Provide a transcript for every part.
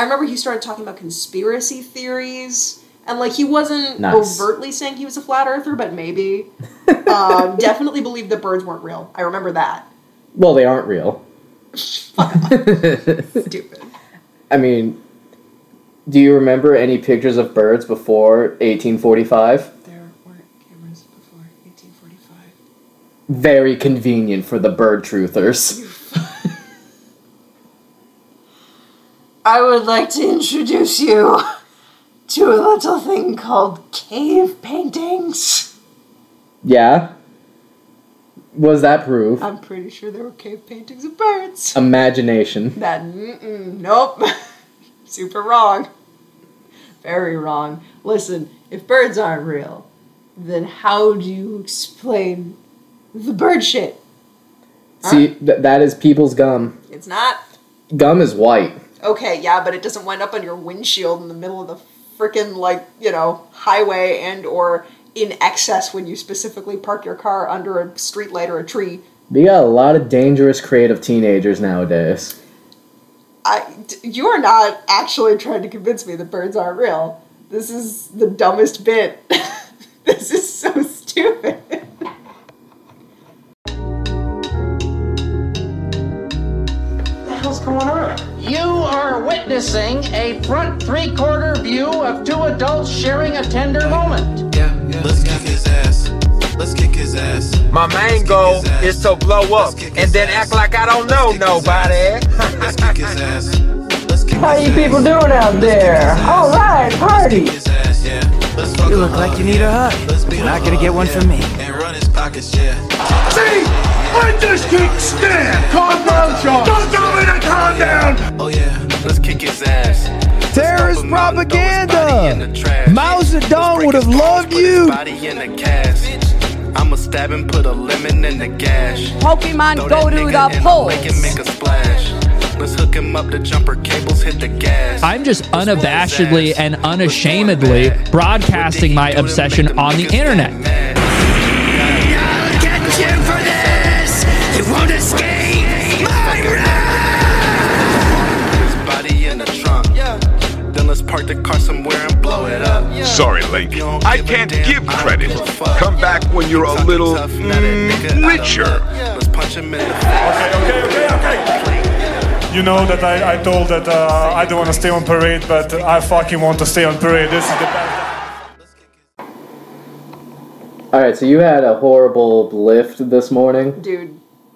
I remember he started talking about conspiracy theories. And, like, he wasn't overtly saying he was a flat earther, but maybe. Definitely believed that birds weren't real. I remember that. Well, they aren't real. Fuck off. Stupid. I mean, do you remember any pictures of birds before 1845? There weren't cameras before 1845. Very convenient for the bird truthers. I would like to introduce you to a little thing called cave paintings. Yeah? Was that proof? I'm pretty sure there were cave paintings of birds. Imagination. Nope. Super wrong. Very wrong. Listen, if birds aren't real, then how do you explain the bird shit? See, that is people's gum. It's not. Gum is white. Okay, yeah, but it doesn't wind up on your windshield in the middle of the frickin', like, highway and or in excess when you specifically park your car under a streetlight or a tree. We got a lot of dangerous creative teenagers nowadays. You are not actually trying to convince me that birds aren't real. This is the dumbest bit. This is so stupid. What the hell's going on? You are witnessing a front three-quarter view of two adults sharing a tender moment. Yeah, let's kick his ass. Let's kick his ass. My main goal is to blow up and then act like I don't know nobody. Let's kick his ass. How you people doing out there? All right, party. You look like you need a hug. You're not gonna get one from me. And run his pockets, yeah. See? I just can't stand. Calm down, Sean. Don't tell me to calm down. Oh yeah, let's kick his ass. Terrorist propaganda. Mao Zedong would have loved you. I'ma stab and put a lemon in the gash. Pokemon go to the polls. Make a splash. Let's hook him up, the jumper cables hit the gas. I'm just unabashedly and unashamedly broadcasting my obsession on the internet. I'll get you for this. You won't escape my wrath. His body in the trunk. Then let's park the car somewhere and blow it up. Sorry, Link. I can't give credit. Come back when you're a little richer. Let's punch him in the face. Okay. You know that I told that I don't want to stay on parade, but I fucking want to stay on parade. This is the best. Alright, so you had a horrible lift this morning? Dude.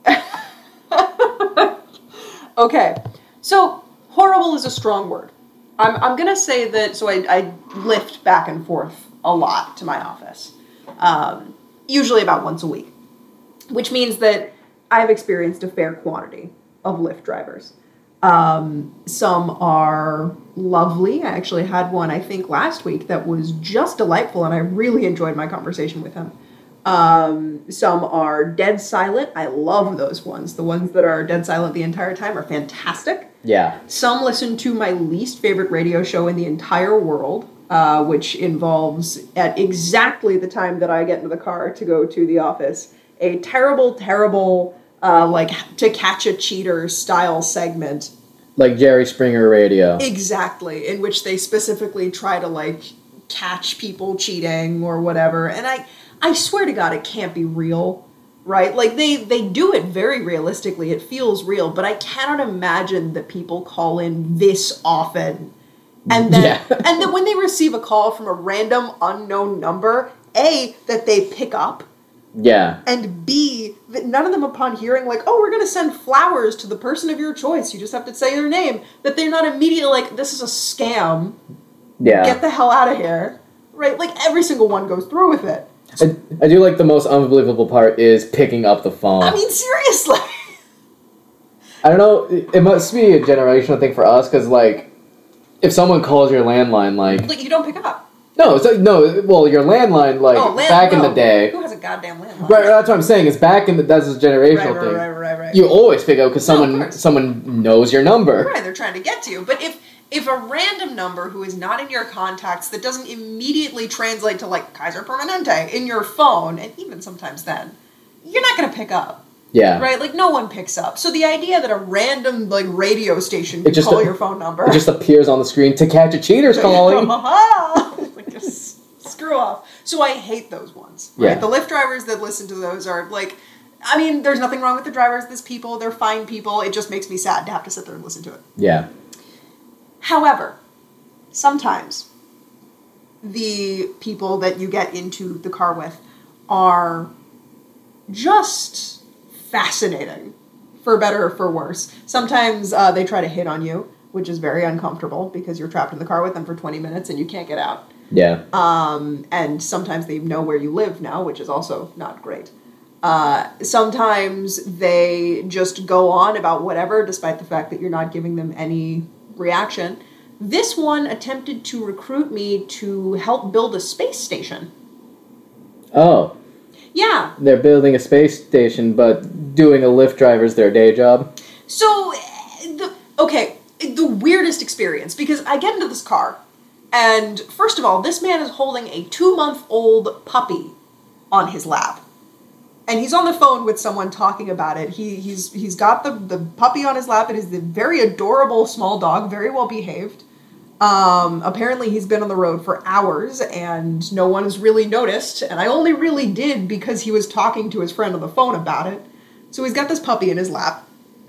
Okay. So, horrible is a strong word. I'm going to say that, so I lift back and forth a lot to my office. Usually about once a week. Which means that I've experienced a fair quantity of Lyft drivers. Some are lovely. I actually had one, I think, last week that was just delightful, and I really enjoyed my conversation with him. Some are dead silent. I love those ones. The ones that are dead silent the entire time are fantastic. Yeah. Some listen to my least favorite radio show in the entire world, which involves, at exactly the time that I get into the car to go to the office, a terrible... like To Catch a Cheater style segment. Like Jerry Springer Radio. Exactly, in which they specifically try to, like, catch people cheating or whatever. And I swear to God, it can't be real, right? Like, they do it very realistically. It feels real, but I cannot imagine that people call in this often. And then, and then when they receive a call from a random unknown number, A, that they pick up. Yeah. And B, that none of them upon hearing, like, oh, we're going to send flowers to the person of your choice, you just have to say their name, that they're not immediately like, this is a scam. Yeah. Get the hell out of here. Right? Like, every single one goes through with it. I do like the most unbelievable part is picking up the phone. I mean, seriously. I don't know, it must be a generational thing for us, because, like, if someone calls your landline, like you don't pick up. No, well, your landline, like, back in the day... Who has a goddamn landline? Right, that's what I'm saying, is back in the... That's a generational thing. Right. You always pick up, because someone knows your number. Right, they're trying to get to you. But if a random number who is not in your contacts, that doesn't immediately translate to, like, Kaiser Permanente in your phone, and even sometimes then, you're not going to pick up. Yeah. Right? Like, no one picks up. So the idea that a random, like, radio station can call your phone number... It just appears on the screen, To Catch a Cheater's calling. Like, just screw off. So I hate those ones. Right? Yeah. The Lyft drivers that listen to those are, like... I mean, there's nothing wrong with the drivers. There's people. They're fine people. It just makes me sad to have to sit there and listen to it. Yeah. However, sometimes the people that you get into the car with are just fascinating, for better or for worse. Sometimes they try to hit on you, which is very uncomfortable because you're trapped in the car with them for 20 minutes and you can't get out. Yeah. And sometimes they know where you live now, which is also not great. Sometimes they just go on about whatever, despite the fact that you're not giving them any reaction. This one attempted to recruit me to help build a space station. Oh. Yeah. They're building a space station, but doing a Lyft driver's their day job. So, the weirdest experience, because I get into this car, and first of all, this man is holding a 2-month-old puppy on his lap. And he's on the phone with someone talking about it. He's got the puppy on his lap. It is the very adorable small dog, very well behaved. Apparently he's been on the road for hours and no one has really noticed. And I only really did because he was talking to his friend on the phone about it. So he's got this puppy in his lap.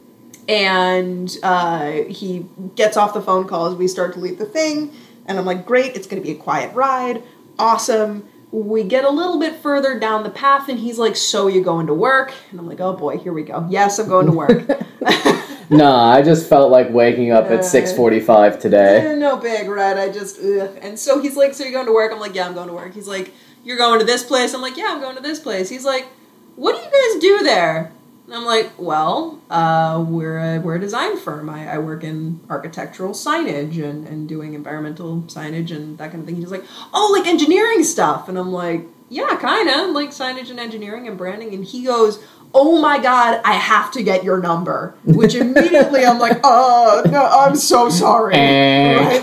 And he gets off the phone call as we start to leave the thing. And I'm like, great, it's going to be a quiet ride. Awesome. We get a little bit further down the path, and he's like, so you going to work? And I'm like, oh boy, here we go. Yes, I'm going to work. Nah, I just felt like waking up at 6:45 today. No big, right? And so he's like, so you're going to work? I'm like, yeah, I'm going to work. He's like, you're going to this place? I'm like, yeah, I'm going to this place. He's like, what do you guys do there? And I'm like, well, we're a design firm. I work in architectural signage and doing environmental signage and that kind of thing. He's like, oh, like engineering stuff. And I'm like, yeah, kind of, like signage and engineering and branding. And he goes, oh my God, I have to get your number. Which immediately I'm like, no, I'm so sorry. Right?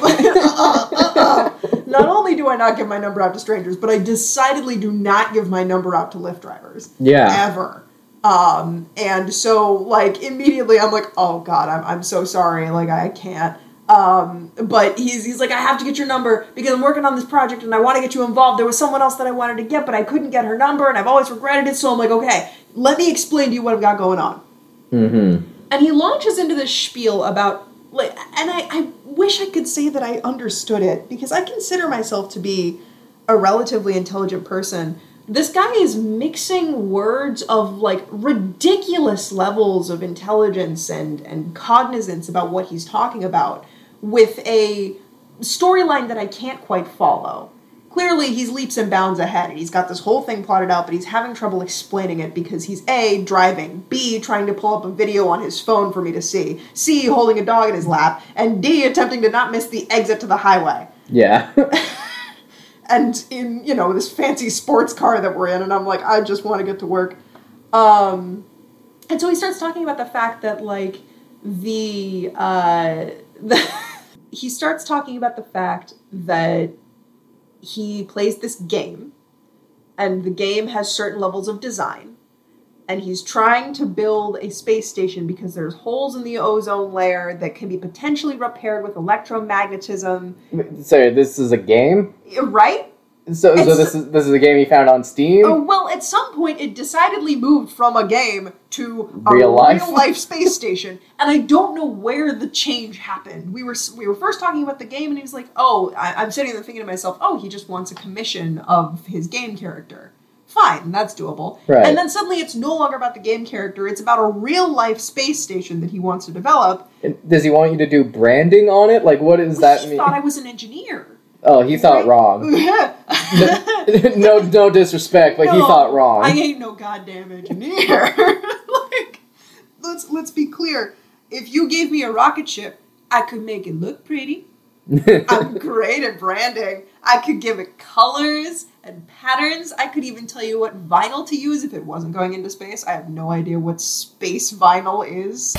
Not only do I not give my number out to strangers, but I decidedly do not give my number out to Lyft drivers. Yeah. Ever. And so, like, immediately I'm like, oh God, I'm so sorry, like, I can't. But he's like, I have to get your number because I'm working on this project and I want to get you involved. There was someone else that I wanted to get, but I couldn't get her number and I've always regretted it. So I'm like, okay, let me explain to you what I've got going on. Mm-hmm. And he launches into this spiel about, like, and I wish I could say that I understood it because I consider myself to be a relatively intelligent person. This guy is mixing words of, like, ridiculous levels of intelligence and cognizance about what he's talking about with a storyline that I can't quite follow. Clearly, he's leaps and bounds ahead, and he's got this whole thing plotted out, but he's having trouble explaining it because he's A, driving, B, trying to pull up a video on his phone for me to see, C, holding a dog in his lap, and D, attempting to not miss the exit to the highway. Yeah. And in, you know, this fancy sports car that we're in, and I'm like, I just want to get to work. And so he starts talking about the fact that, like, he starts talking about the fact that he plays this game, and the game has certain levels of design, and he's trying to build a space station because there's holes in the ozone layer that can be potentially repaired with electromagnetism. Sorry, this is a game? Right? So this is a game you found on Steam? Oh, well, at some point it decidedly moved from a game to a real life space station, and I don't know where the change happened. We were first talking about the game, and he was like, oh, I'm sitting there thinking to myself, oh, he just wants a commission of his game character. Fine, that's doable. Right. And then suddenly it's no longer about the game character, it's about a real-life space station that he wants to develop. Does he want you to do branding on it? Like, what does that mean? He thought I was an engineer. Oh, he thought wrong. No disrespect, but he thought wrong. I ain't no goddamn engineer. Like, let's be clear. If you gave me a rocket ship, I could make it look pretty. I'm great at branding. I could give it colors and patterns. I could even tell you what vinyl to use if it wasn't going into space. I have no idea what space vinyl is.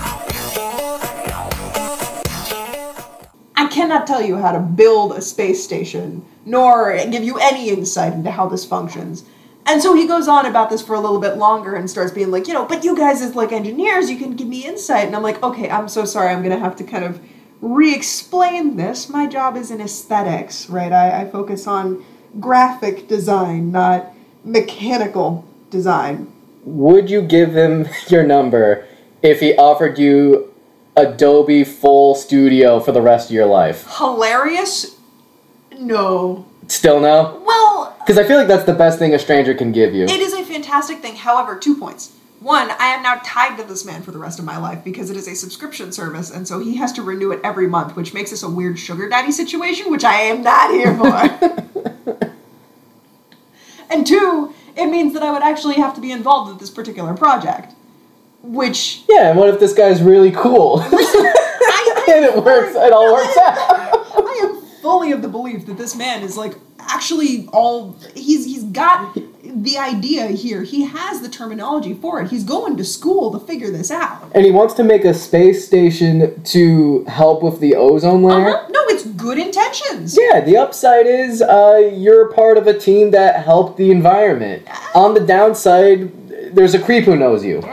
I cannot tell you how to build a space station, nor give you any insight into how this functions. And so he goes on about this for a little bit longer and starts being like, but you guys as like engineers, you can give me insight. And I'm like, okay, I'm so sorry. I'm going to have to kind of re-explain this. My job is in aesthetics, right? I focus on graphic design, not mechanical design. Would you give him your number if he offered you Adobe Full Studio for the rest of your life? Hilarious? No. Still no? Well... Because I feel like that's the best thing a stranger can give you. It is a fantastic thing. However, 2 points. One, I am now tied to this man for the rest of my life because it is a subscription service, and so he has to renew it every month, which makes this a weird sugar daddy situation, which I am not here for. And 2, it means that I would actually have to be involved with this particular project. Which... Yeah, and what if this guy's really cool? And it all works out. I am fully of the belief that this man is, like, actually he's got the idea here. He has the terminology for it. He's going to school to figure this out. And he wants to make a space station to help with the ozone layer? No, it's good intentions. Yeah, the upside is you're part of a team that helped the environment. On the downside, there's a creep who knows you.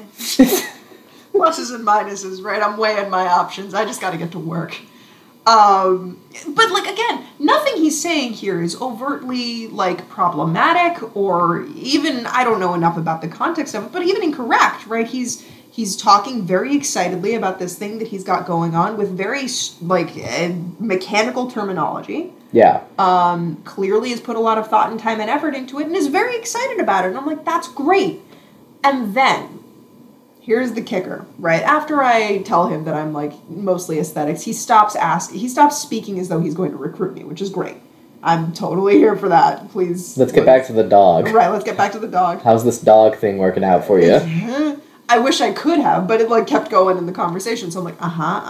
Pluses and minuses, right? I'm weighing my options. I just gotta get to work. But, like, again, nothing he's saying here is overtly, like, problematic or even, I don't know enough about the context of it, but even incorrect, right? He's talking very excitedly about this thing that he's got going on with very, like, mechanical terminology. Yeah. Clearly has put a lot of thought and time and effort into it and is very excited about it. And I'm like, that's great. And then... here's the kicker, right? After I tell him that I'm, like, mostly aesthetics, he stops speaking as though he's going to recruit me, which is great. I'm totally here for that. Please. Let's get back to the dog. Right, let's get back to the dog. How's this dog thing working out for you? I wish I could have, but it, like, kept going in the conversation, so I'm like,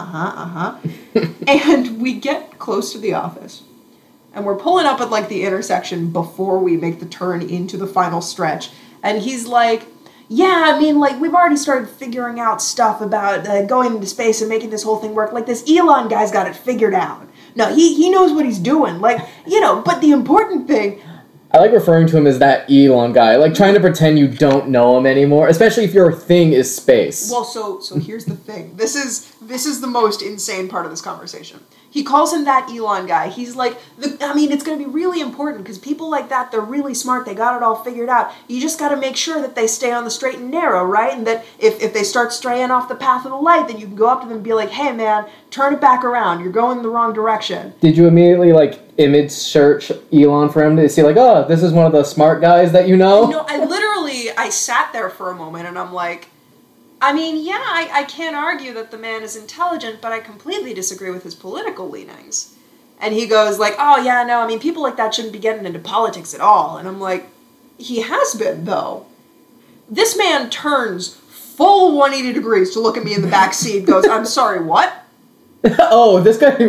And we get close to the office. And we're pulling up at, like, the intersection before we make the turn into the final stretch. And he's like... yeah, I mean, like, we've already started figuring out stuff about going into space and making this whole thing work. Like, this Elon guy's got it figured out. No, he knows what he's doing. Like, but the important thing... I like referring to him as that Elon guy, like trying to pretend you don't know him anymore, especially if your thing is space. Well, so here's the thing. This is the most insane part of this conversation. He calls him that Elon guy. He's like, it's going to be really important because people like that, they're really smart. They got it all figured out. You just got to make sure that they stay on the straight and narrow, right? And that if they start straying off the path of the light, then you can go up to them and be like, hey, man, turn it back around. You're going in the wrong direction. Did you immediately, like, image search Elon for him to see, like, oh, this is one of the smart guys that you know? No, I sat there for a moment and I'm like, I can't argue that the man is intelligent, but I completely disagree with his political leanings. And he goes like, oh yeah, no, people like that shouldn't be getting into politics at all. And I'm like, he has been, though. This man turns full 180 degrees to look at me in the back seat, goes, I'm sorry, what? Oh, this guy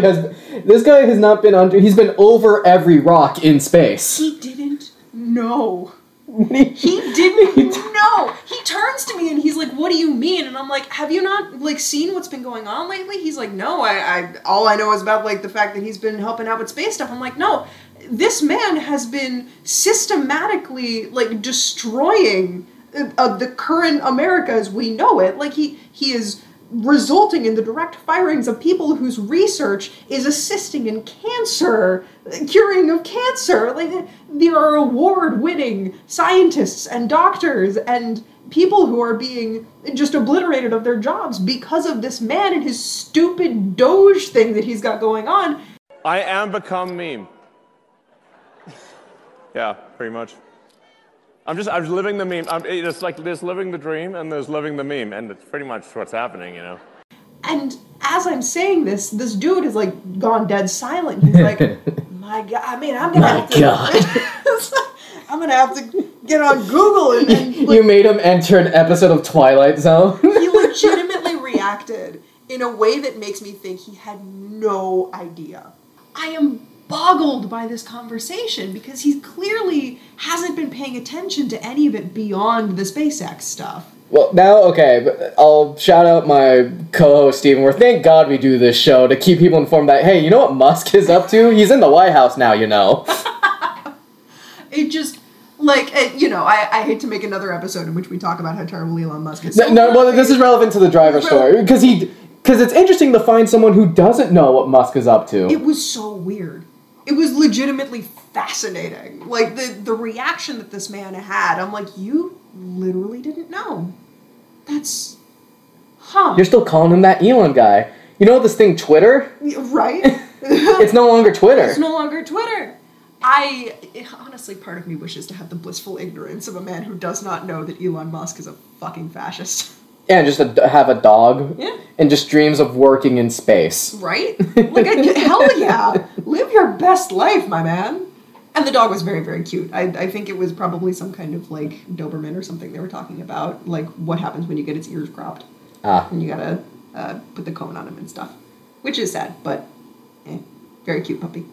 has not been he's been over every rock in space. He didn't know. He didn't know. He turns to me and he's like, what do you mean? And I'm like, have you not, like, seen what's been going on lately? He's like, no, all I know is about, like, the fact that he's been helping out with space stuff. I'm like, no, this man has been systematically, like, destroying the current America as we know it. Like, he is resulting in the direct firings of people whose research is assisting in curing of cancer. Like, there are award-winning scientists and doctors and people who are being just obliterated of their jobs because of this man and his stupid Doge thing that he's got going on. I am become meme. Yeah, pretty much. I'm just living the meme. It's like there's living the dream and there's living the meme, and it's pretty much what's happening, And as I'm saying this dude is, like, gone dead silent. He's like, my God, I'm gonna have to... I'm gonna have to get on Google and like, you made him enter an episode of Twilight Zone? He legitimately reacted in a way that makes me think he had no idea. I am boggled by this conversation because he clearly hasn't been paying attention to any of it beyond the SpaceX stuff. Well, now, okay, but I'll shout out my co-host, Stephen Worth. Thank God we do this show to keep people informed that, hey, you know what Musk is up to? He's in the White House now, It just, Like, I hate to make another episode in which we talk about how terrible Elon Musk is. Well, this is relevant to the driver story because it's interesting to find someone who doesn't know what Musk is up to. It was so weird. It was legitimately fascinating. Like, the reaction that this man had, I'm like, you literally didn't know. That's... You're still calling him that Elon guy. You know this thing, Twitter? Right? It's no longer Twitter. It's no longer Twitter. Honestly, part of me wishes to have the blissful ignorance of a man who does not know that Elon Musk is a fucking fascist. Yeah, just have a dog. Yeah. And just dreams of working in space. Right? Like, hell yeah. Live your best life, my man. And the dog was very, very cute. I think it was probably some kind of, like, Doberman or something they were talking about. Like, what happens when you get its ears cropped. And you gotta put the cone on him and stuff. Which is sad, but very cute puppy.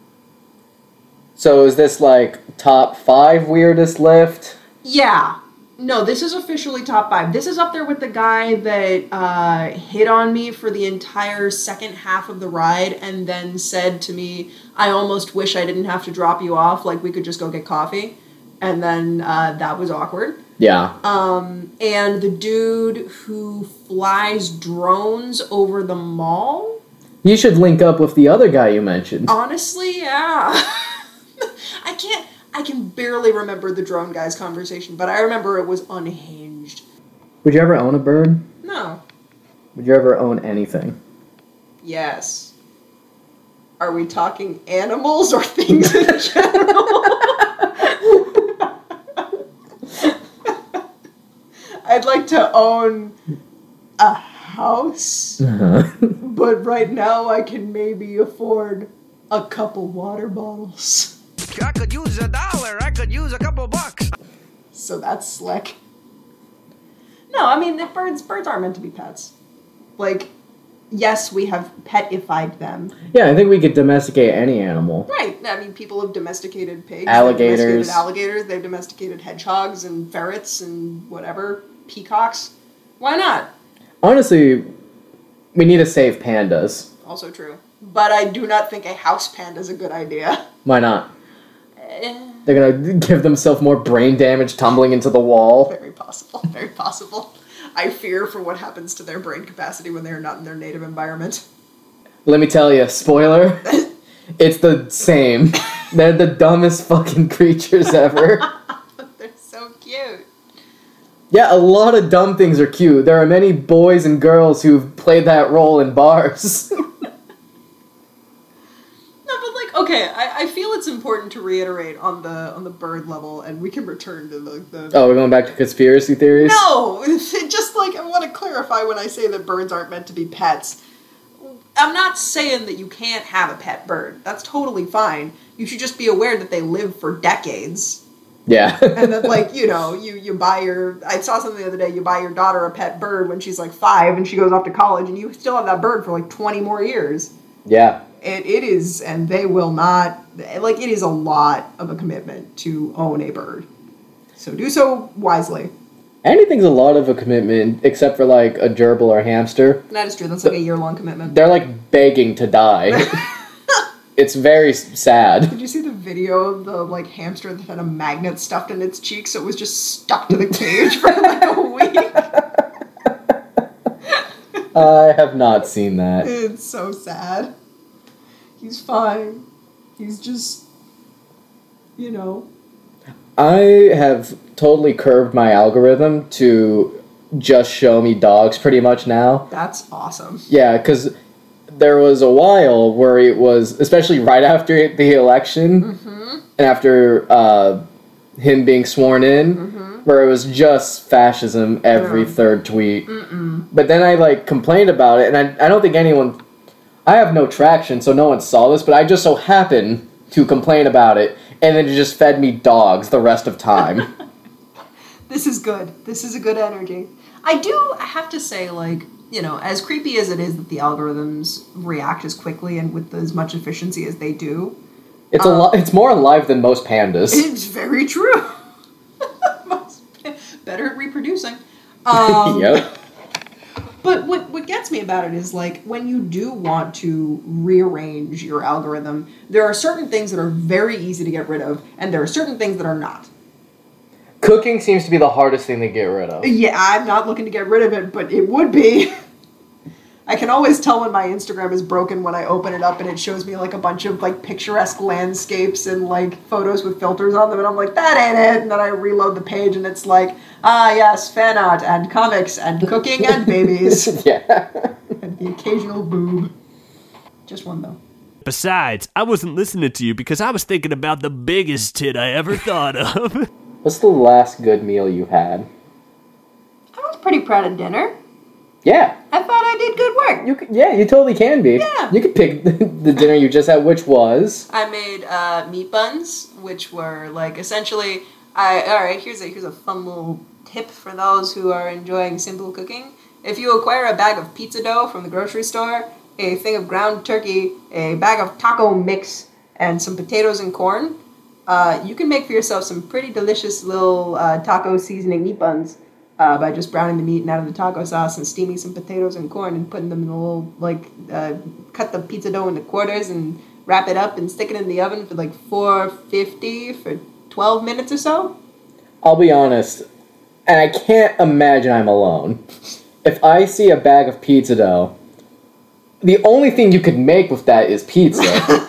So is this, like, top 5 weirdest lift? Yeah. No, this is officially top 5. This is up there with the guy that hit on me for the entire second half of the ride and then said to me, I almost wish I didn't have to drop you off, like we could just go get coffee. And then that was awkward. Yeah. And the dude who flies drones over the mall? You should link up with the other guy you mentioned. Honestly, yeah. I can barely remember the drone guy's conversation, but I remember it was unhinged. Would you ever own a bird? No. Would you ever own anything? Yes. Are we talking animals or things in general? I'd like to own a house, but right now I can maybe afford a couple water bottles. I could use $1. I could use a couple bucks. So that's slick. No, I mean, the birds aren't meant to be pets. Like, yes, we have pet-ified them. Yeah, I think we could domesticate any animal. Right. I mean, people have domesticated pigs. Alligators. They've domesticated alligators. They've domesticated hedgehogs and ferrets and whatever. Peacocks. Why not? Honestly, we need to save pandas. Also true. But I do not think a house panda is a good idea. Why not? They're gonna give themselves more brain damage tumbling into the wall. Very possible. Very possible. I fear for what happens to their brain capacity when they are not in their native environment. Let me tell you, spoiler, it's the same. They're the dumbest fucking creatures ever. They're so cute. Yeah, a lot of dumb things are cute. There are many boys and girls who've played that role in bars. Okay, I feel it's important to reiterate on the bird level, and we can return to the... Oh, we're going back to conspiracy theories? No! Just, like, I want to clarify when I say that birds aren't meant to be pets. I'm not saying that you can't have a pet bird. That's totally fine. You should just be aware that they live for decades. Yeah. And that, like, you buy your... I saw something the other day, you buy your daughter a pet bird when she's, like, 5, and she goes off to college, and you still have that bird for, like, 20 more years. Yeah. It is, and they will not, like, it is a lot of a commitment to own a bird. So do so wisely. Anything's a lot of a commitment, except for, like, a gerbil or a hamster. That is true, that's like a year-long commitment. They're, like, begging to die. It's very sad. Did you see the video of the, like, hamster that had a magnet stuffed in its cheek, so it was just stuck to the cage for, like, a week? I have not seen that. It's so sad. He's fine. He's just, I have totally curbed my algorithm to just show me dogs pretty much now. That's awesome. Yeah, because there was a while where it was, especially right after the election, and after him being sworn in, where it was just fascism every third tweet. But then I, like, complained about it, and I don't think anyone... I have no traction, so no one saw this, but I just so happened to complain about it, and then it just fed me dogs the rest of time. This is good. This is a good energy. I have to say, like, as creepy as it is that the algorithms react as quickly and with as much efficiency as they do. It's more alive than most pandas. It's very true. Better at reproducing. Yep. But what gets me about it is, like, when you do want to rearrange your algorithm, there are certain things that are very easy to get rid of, and there are certain things that are not. Cooking seems to be the hardest thing to get rid of. Yeah, I'm not looking to get rid of it, but it would be. I can always tell when my Instagram is broken when I open it up and it shows me like a bunch of like picturesque landscapes and like photos with filters on them, and I'm like, that ain't it. And then I reload the page and it's like, yes, fan art and comics and cooking and babies. Yeah. And the occasional boob. Just one though. Besides, I wasn't listening to you because I was thinking about the biggest tit I ever thought of. What's the last good meal you had? I was pretty proud of dinner. Yeah. I thought I did good work. You totally can be. Yeah. You could pick the dinner you just had, which was... I made meat buns, which were like essentially... Alright, here's a fun little tip for those who are enjoying simple cooking. If you acquire a bag of pizza dough from the grocery store, a thing of ground turkey, a bag of taco mix, and some potatoes and corn, you can make for yourself some pretty delicious little taco seasoning meat buns. By just browning the meat and adding the taco sauce and steaming some potatoes and corn and putting them in a little, cut the pizza dough into quarters and wrap it up and stick it in the oven for like 450 for 12 minutes or so. I'll be honest, and I can't imagine I'm alone. If I see a bag of pizza dough, the only thing you could make with that is pizza.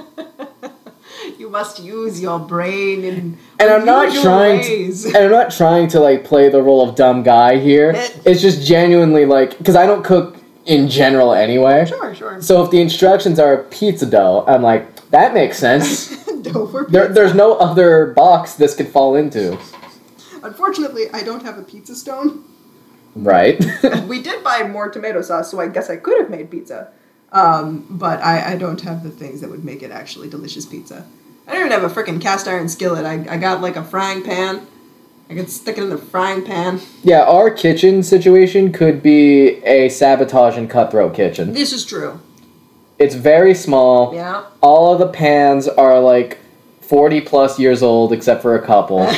You must use your brain in I'm not trying to like play the role of dumb guy here. It's just genuinely like, because I don't cook in general anyway. Sure. So if the instructions are pizza dough, I'm like, that makes sense. Dough for pizza. There's no other box this could fall into. Unfortunately, I don't have a pizza stone. Right. We did buy more tomato sauce, so I guess I could have made pizza. But I don't have the things that would make it actually delicious pizza. I don't even have a freaking cast iron skillet. I got like a frying pan. I could stick it in the frying pan. Yeah, our kitchen situation could be a sabotage and cutthroat kitchen. This is true. It's very small. Yeah. All of the pans are like 40 plus years old, except for a couple.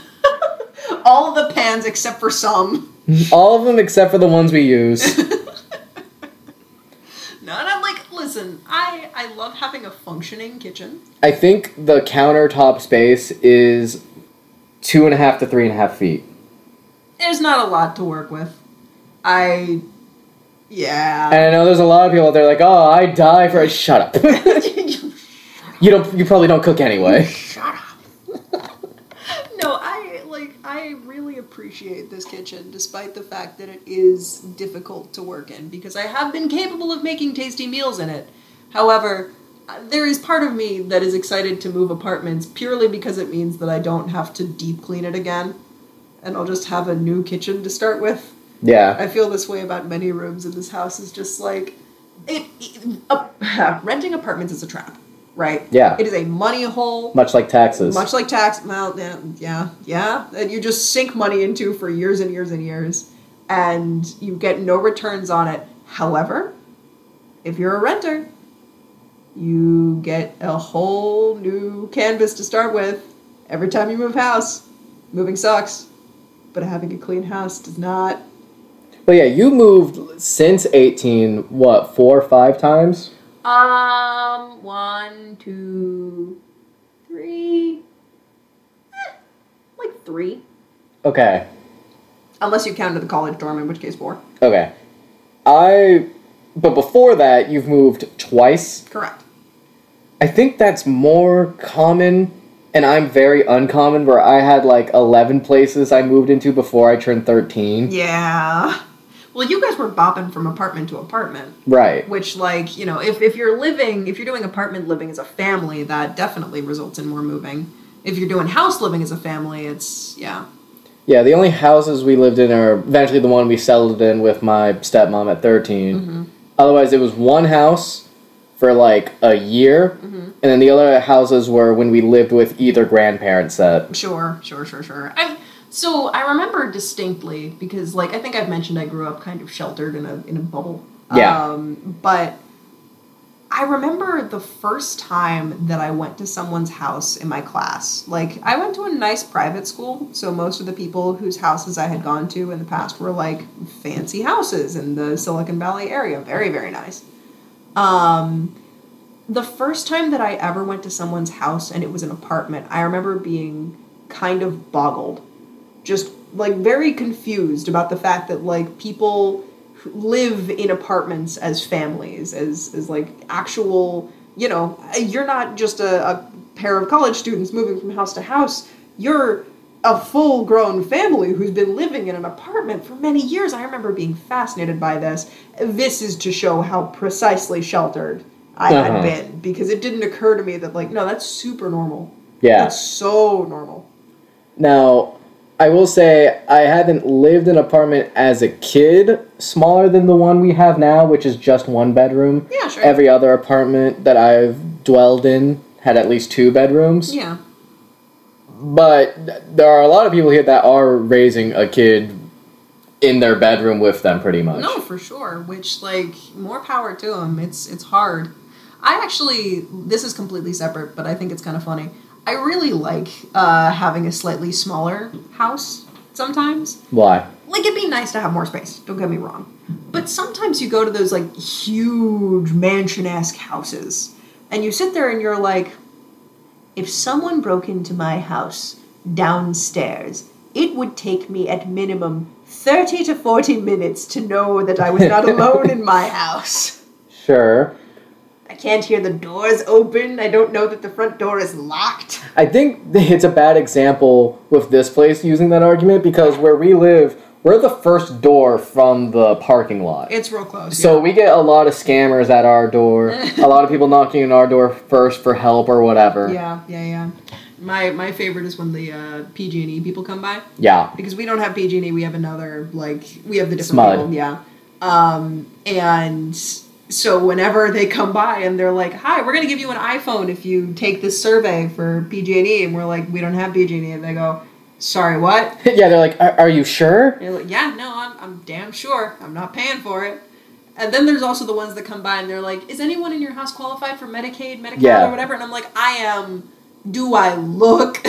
All of the pans except for some. All of them except for the ones we use. No, and I'm like, listen, I love having a functioning kitchen. I think the countertop space is 2.5 to 3.5 feet. There's not a lot to work with. Yeah. And I know there's a lot of people out there like, oh, I die for a... Shut up. You probably don't cook anyway. Shut up. No, I really appreciate this kitchen, despite the fact that it is difficult to work in, because I have been capable of making tasty meals in it. However, there is part of me that is excited to move apartments purely because it means that I don't have to deep clean it again, and I'll just have a new kitchen to start with. Yeah. I feel this way about many rooms in this house. Is just like, renting apartments is a trap. Right? Yeah. It is a money hole. Much like taxes. Much like tax. Well, yeah. That you just sink money into for years and years and years, and you get no returns on it. However, if you're a renter, you get a whole new canvas to start with every time you move house. Moving sucks, but having a clean house does not. But yeah, you moved since 18, 4 or 5 times? 1, 2, 3. Like 3. Okay. Unless you counted the college dorm, in which case 4. Okay. But before that, you've moved twice. Correct. I think that's more common, and I'm very uncommon, where I had like 11 places I moved into before I turned 13. Yeah. Well, you guys were bopping from apartment to apartment. Right. Which, like, you know, if you're doing apartment living as a family, that definitely results in more moving. If you're doing house living as a family, it's, yeah. Yeah, the only houses we lived in are eventually the one we settled in with my stepmom at 13. Mm-hmm. Otherwise, it was one house for like a year, and then the other houses were when we lived with either grandparent set. Sure. So I remember distinctly, because, like, I think I've mentioned I grew up kind of sheltered in a bubble. Yeah. But I remember the first time that I went to someone's house in my class. Like, I went to a nice private school, so most of the people whose houses I had gone to in the past were, like, fancy houses in the Silicon Valley area. Very, very nice. The first time that I ever went to someone's house and it was an apartment, I remember being kind of boggled just like very confused about the fact that like people live in apartments as families, as like actual, you know, you're not just a pair of college students moving from house to house. You're a full-grown family who's been living in an apartment for many years. I remember being fascinated by this. This is to show how precisely sheltered I had been, because it didn't occur to me that, like, no, that's super normal. Yeah. That's so normal. Now, I will say I hadn't lived in an apartment as a kid smaller than the one we have now, which is just 1 bedroom. Yeah, sure. Every other apartment that I've dwelled in had at least 2 bedrooms. Yeah. But there are a lot of people here that are raising a kid in their bedroom with them, pretty much. No, for sure. Which, like, more power to them. It's hard. I actually, this is completely separate, but I think it's kind of funny. I really like having a slightly smaller house sometimes. Why? Like, it'd be nice to have more space, don't get me wrong. But sometimes you go to those, like, huge mansion-esque houses, and you sit there and you're like, if someone broke into my house downstairs, it would take me at minimum 30 to 40 minutes to know that I was not alone in my house. Sure. I can't hear the doors open. I don't know that the front door is locked. I think it's a bad example with this place using that argument, because where we live, we're the first door from the parking lot. It's real close. So we get a lot of scammers at our door. A lot of people knocking on our door first for help or whatever. Yeah. My favorite is when the PG&E people come by. Yeah. Because we don't have PG&E, we have another, like, we have the different Smud. people. Yeah. And so whenever they come by and they're like, hi, we're going to give you an iPhone if you take this survey for PG&E. And we're like, we don't have PG&E. And they go, sorry, what? Yeah, they're like, are you sure? You're like, yeah, no, I'm damn sure. I'm not paying for it. And then there's also the ones that come by and they're like, is anyone in your house qualified for Medicaid, Medi-Cal, or whatever? And I'm like, I am. Do I look?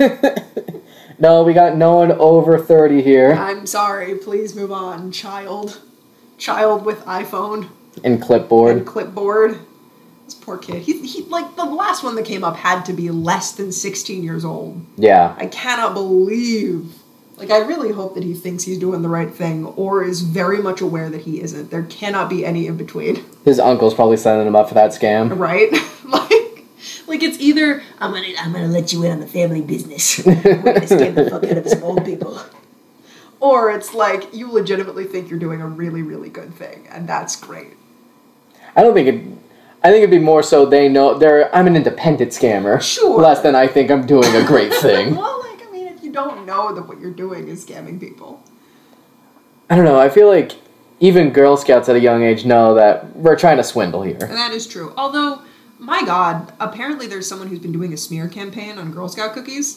No, we got no one over 30 here. I'm sorry. Please move on, child. Child with iPhone. And clipboard. And clipboard. This poor kid. He like, the last one that came up had to be less than 16 years old. Yeah. I cannot believe. Like, I really hope that he thinks he's doing the right thing, or is very much aware that he isn't. There cannot be any in between. His uncle's probably setting him up for that scam. Right? Like it's either, I'm gonna let you in on the family business. We're gonna scam the fuck out of some old people. Or it's like, you legitimately think you're doing a really, really good thing, and that's great. I think it'd be more so they know I'm an independent scammer. Sure. Less than I think I'm doing a great thing. Well, like, I mean, if you don't know that what you're doing is scamming people. I don't know, I feel like even Girl Scouts at a young age know that we're trying to swindle here. And that is true. Although, my God, apparently there's someone who's been doing a smear campaign on Girl Scout cookies.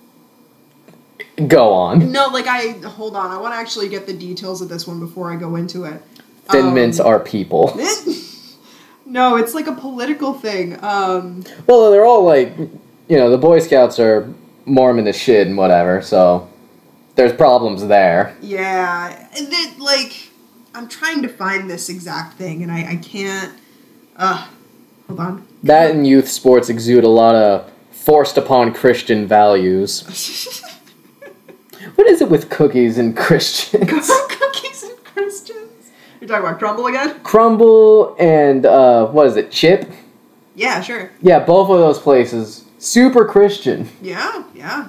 Go on. No, like, hold on, I want to actually get the details of this one before I go into it. Thin mints are people. No, it's like a political thing. Well, they're all like, the Boy Scouts are Mormon as shit and whatever, so there's problems there. Yeah, like, I'm trying to find this exact thing, and I can't, hold on. That and youth sports exude a lot of forced upon Christian values. What is it with cookies and Christians? Cookies and Christians? You're talking about Crumble again? Crumble and, what is it, Chip? Yeah, sure. Yeah, both of those places. Super Christian. Yeah.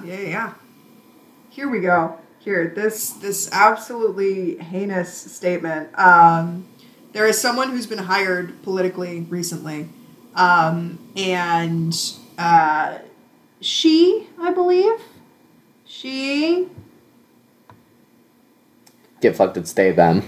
Here we go. Here, this absolutely heinous statement. There is someone who's been hired politically recently, and she, I believe, Get fucked and stay then.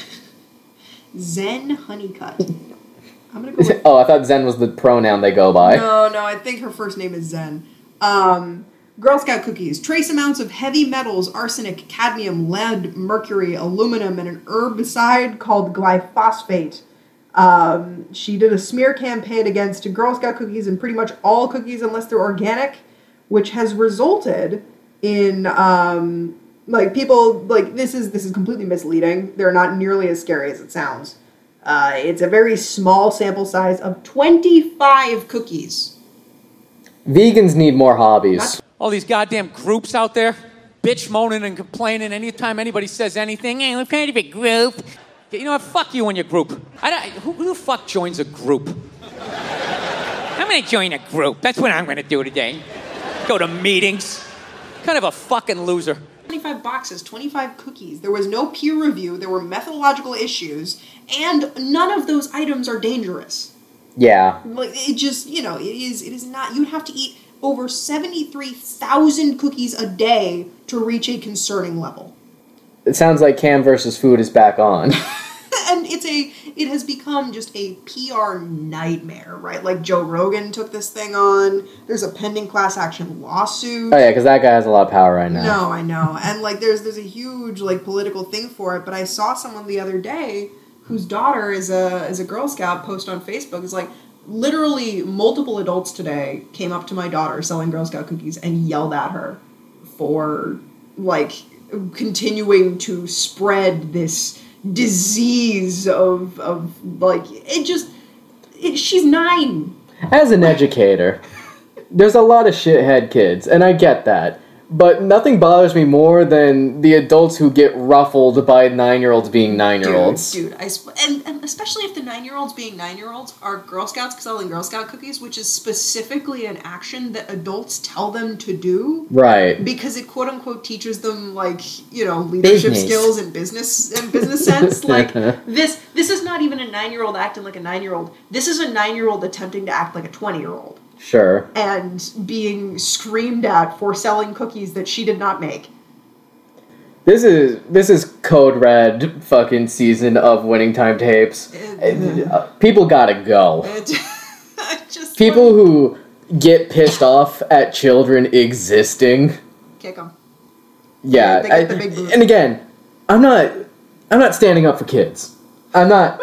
Zen Honeycutt. I'm gonna go with... Oh, I thought Zen was the pronoun they go by. No, I think her first name is Zen. Girl Scout cookies. Trace amounts of heavy metals, arsenic, cadmium, lead, mercury, aluminum, and an herbicide called glyphosate. She did a smear campaign against Girl Scout cookies and pretty much all cookies unless they're organic, which has resulted in, people, like, this is completely misleading. They're not nearly as scary as it sounds. It's a very small sample size of 25 cookies. Vegans need more hobbies. All these goddamn groups out there, bitch moaning and complaining anytime anybody says anything. Hey, we're part of a group. You know what? Fuck you and your group. Who the fuck joins a group? I'm gonna join a group. That's what I'm gonna do today. Go to meetings. Kind of a fucking loser. 25 boxes, 25 cookies. There was no peer review. There were methodological issues, and none of those items are dangerous. Yeah. Like it just, it is not. You'd have to eat over 73,000 cookies a day to reach a concerning level. It sounds like Cam versus Food is back on. And it has become just a PR nightmare, right? Like Joe Rogan took this thing on. There's a pending class action lawsuit. Oh yeah, because that guy has a lot of power right now. No, I know. And like there's a huge like political thing for it, but I saw someone the other day whose daughter is a Girl Scout post on Facebook. It's like literally multiple adults today came up to my daughter selling Girl Scout cookies and yelled at her for like continuing to spread this disease of like she's 9. As an educator, there's a lot of shithead kids, and I get that. But nothing bothers me more than the adults who get ruffled by 9-year-olds being 9-year-olds. Dude, and especially if the 9-year-olds being 9-year-olds are Girl Scouts selling Girl Scout cookies, which is specifically an action that adults tell them to do. Right. Because it quote unquote teaches them like, leadership skills and business sense. Like this is not even a 9-year-old acting like a 9-year-old. This is a 9-year-old attempting to act like a 20-year-old. Sure. And being screamed at for selling cookies that she did not make. This is Code Red fucking season of Winning Time Tapes. People gotta go. People who get pissed off at children existing. Kick them. Yeah. They get the big boot. And again, I'm not standing up for kids. I'm not.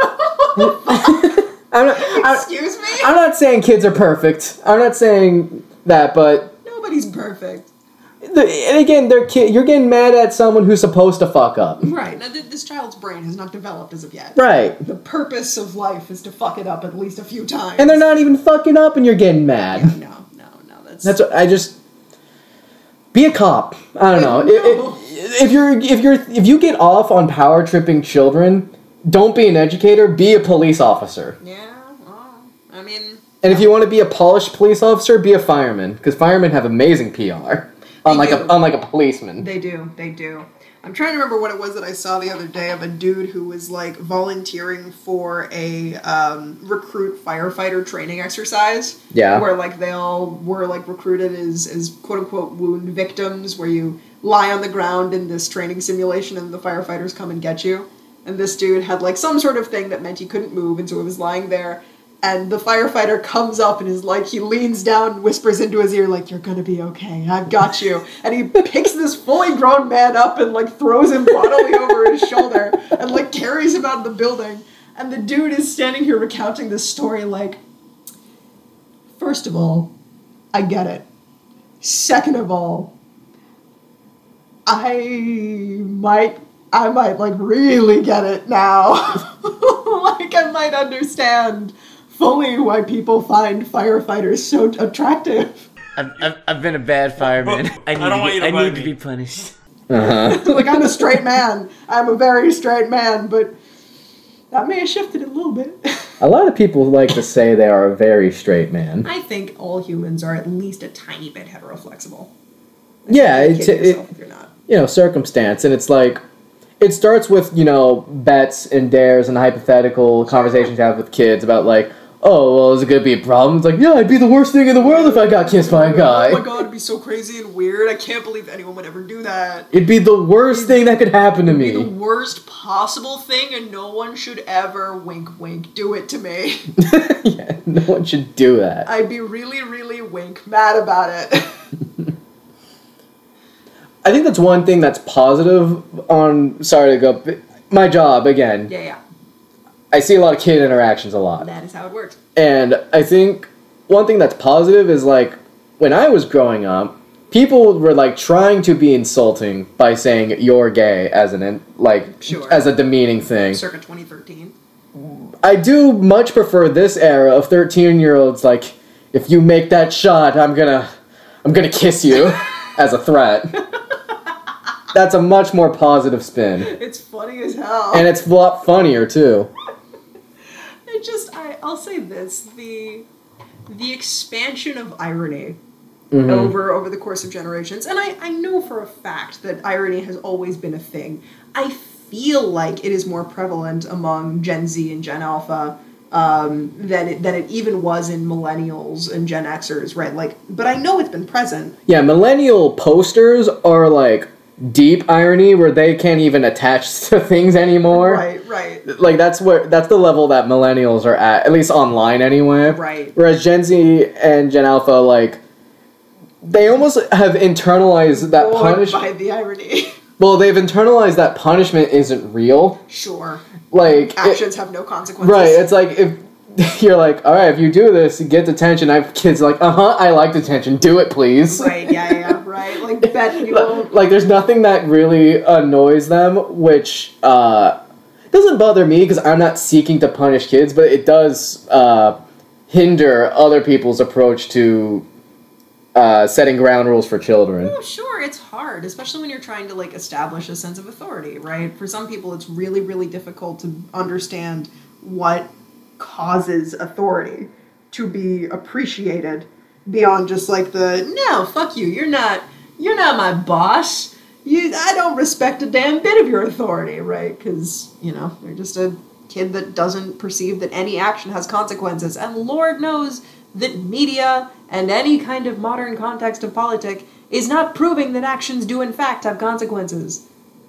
Excuse me? I'm not saying kids are perfect. I'm not saying that, but nobody's perfect. And again, you're getting mad at someone who's supposed to fuck up. Right. Now, this child's brain has not developed as of yet. Right. The purpose of life is to fuck it up at least a few times. And they're not even fucking up, and you're getting mad. Yeah, no. That's what I just. Be a cop. I don't know. No. If you get off on power tripping children, don't be an educator. Be a police officer. Yeah. Well, I mean. And if you want to be a polished police officer, be a fireman, because firemen have amazing PR. Unlike a policeman. They do. I'm trying to remember what it was that I saw the other day of a dude who was like volunteering for a recruit firefighter training exercise. Yeah. Where like they all were like recruited as quote unquote wound victims, where you lie on the ground in this training simulation and the firefighters come and get you. And this dude had like some sort of thing that meant he couldn't move, and so he was lying there. And the firefighter comes up and is like, he leans down and whispers into his ear, like, you're gonna be okay, I've got you. And he picks this fully grown man up and, like, throws him bodily over his shoulder and, like, carries him out of the building. And the dude is standing here recounting this story like, first of all, I get it. Second of all, I might, like, really get it now. Like, I might understand fully why people find firefighters so attractive. I've been a bad fireman. I need to be punished. Uh-huh. Like, I'm a straight man. I'm a very straight man, but that may have shifted a little bit. A lot of people like to say they are a very straight man. I think all humans are at least a tiny bit heteroflexible. Yeah, it's circumstance, and it's like, it starts with, bets and dares and hypothetical conversations you have with kids about, like, oh, well, is it going to be a problem? It's like, yeah, it'd be the worst thing in the world if I got kissed by a guy. Oh my god, it'd be so crazy and weird. I can't believe anyone would ever do that. It'd be the worst thing that could happen to me. It'd be the worst possible thing, and no one should ever, wink, wink, do it to me. Yeah, no one should do that. I'd be really, really wink mad about it. I think that's one thing that's positive on, sorry to go, my job, again. Yeah. I see a lot of kid interactions a lot. That is how it works. And I think one thing that's positive is, like, when I was growing up, people were, like, trying to be insulting by saying you're gay as as a demeaning thing. Circa 2013. I do much prefer this era of 13-year-olds, like, if you make that shot, I'm gonna kiss you as a threat. That's a much more positive spin. It's funny as hell. And it's a lot funnier, too. I'll say this, the expansion of irony Mhm. over the course of generations, and I know for a fact that irony has always been a thing. I feel like it is more prevalent among Gen Z and Gen Alpha than it even was in millennials and Gen Xers, right? Like, but I know it's been present. Yeah, millennial posters are like deep irony where they can't even attach to things anymore. Right. Like that's the level that millennials are at least online anyway. Right. Whereas Gen Z and Gen Alpha, like, they almost have internalized that punishment. By the irony. Well, they've internalized that punishment isn't real. Sure. Like Actions have no consequences. Right. It's like if you're like, all right, if you do this, you get detention. I have kids like, I like detention. Do it, please. Right. Yeah. Right. Like bet you won't. Like, there's nothing that really annoys them, which doesn't bother me because I'm not seeking to punish kids, but it does hinder other people's approach to setting ground rules for children. Oh, sure, it's hard, especially when you're trying to like establish a sense of authority, right? For some people, it's really, really difficult to understand what causes authority to be appreciated beyond just like no, fuck you, you're not my boss. I don't respect a damn bit of your authority, right? Because, you're just a kid that doesn't perceive that any action has consequences. And Lord knows that media and any kind of modern context of politics is not proving that actions do in fact have consequences.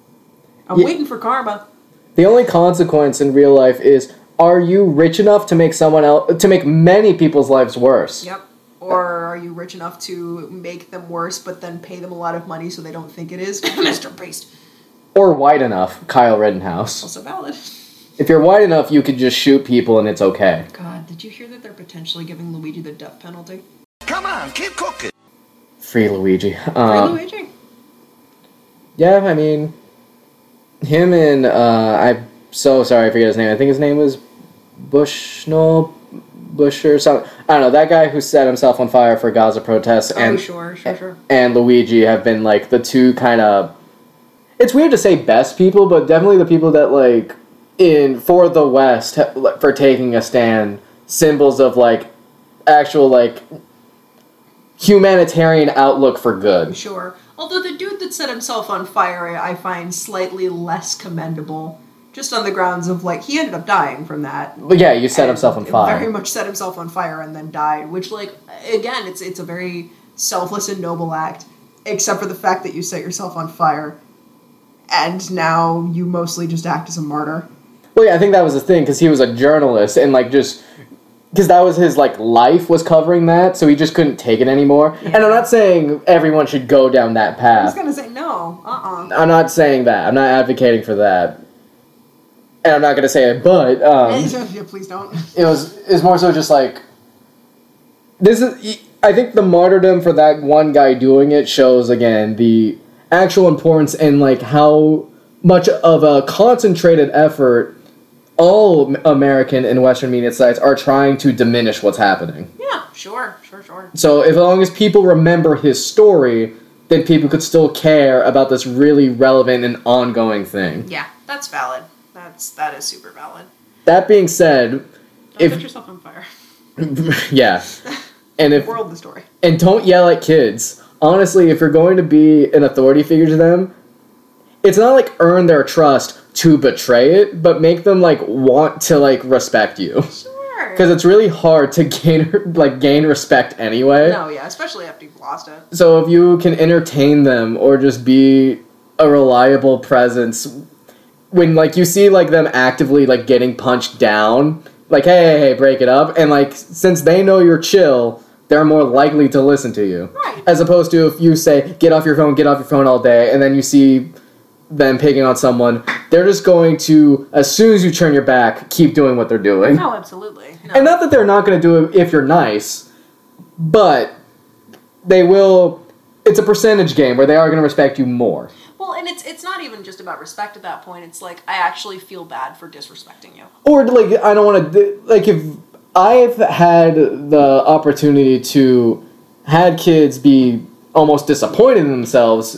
I'm waiting for karma. The only consequence in real life is, are you rich enough to make many people's lives worse? Yep. Or are you rich enough to make them worse, but then pay them a lot of money so they don't think it is? Mr. Beast. Or white enough, Kyle Rittenhouse. Also valid. If you're white enough, you could just shoot people and it's okay. God, did you hear that they're potentially giving Luigi the death penalty? Come on, keep cooking. Free Luigi. Free Luigi. Yeah, I mean, him and, I'm so sorry I forget his name. I think his name was Bush or something. I don't know, that guy who set himself on fire for Gaza protests and Sure. and Luigi have been like the two kind of, it's weird to say best people, but definitely the people that like for the West for taking a stand, symbols of like actual like humanitarian outlook for good. Sure. Although the dude that set himself on fire I find slightly less commendable. Just on the grounds of, like, he ended up dying from that. But yeah, you set himself on fire. Very much set himself on fire and then died, which, like, again, it's a very selfless and noble act, except for the fact that you set yourself on fire, and now you mostly just act as a martyr. Well, yeah, I think that was the thing, because he was a journalist, and, like, just... Because that was his, like, life was covering that, so he just couldn't take it anymore. Yeah. And I'm not saying everyone should go down that path. I was gonna say, no. I'm not saying that. I'm not advocating for that. And I'm not going to say it, but... yeah, please don't. It was more so just like... I think the martyrdom for that one guy doing it shows, again, the actual importance and, like, how much of a concentrated effort all American and Western media sites are trying to diminish what's happening. Yeah, sure. So as long as people remember his story, then people could still care about this really relevant and ongoing thing. Yeah, that's valid. That is super valid. That being said, don't set yourself on fire. Yeah. And if world the story. And don't yell at kids. Honestly, if you're going to be an authority figure to them, it's not like earn their trust to betray it, but make them like want to like respect you. Sure. Because it's really hard to gain respect anyway. No, yeah, especially after you've lost it. So if you can entertain them or just be a reliable presence when, like, you see, like, them actively, like, getting punched down, like, hey, break it up, and, like, since they know you're chill, they're more likely to listen to you. Right. As opposed to if you say, get off your phone all day, and then you see them picking on someone, they're just going to, as soon as you turn your back, keep doing what they're doing. No, absolutely. No. And not that they're not going to do it if you're nice, but they will, it's a percentage game where they are going to respect you more. Well, and it's not even just about respect at that point. It's like, I actually feel bad for disrespecting you. Or, like, I don't want to... Like, if I've had the opportunity to had kids be almost disappointed in themselves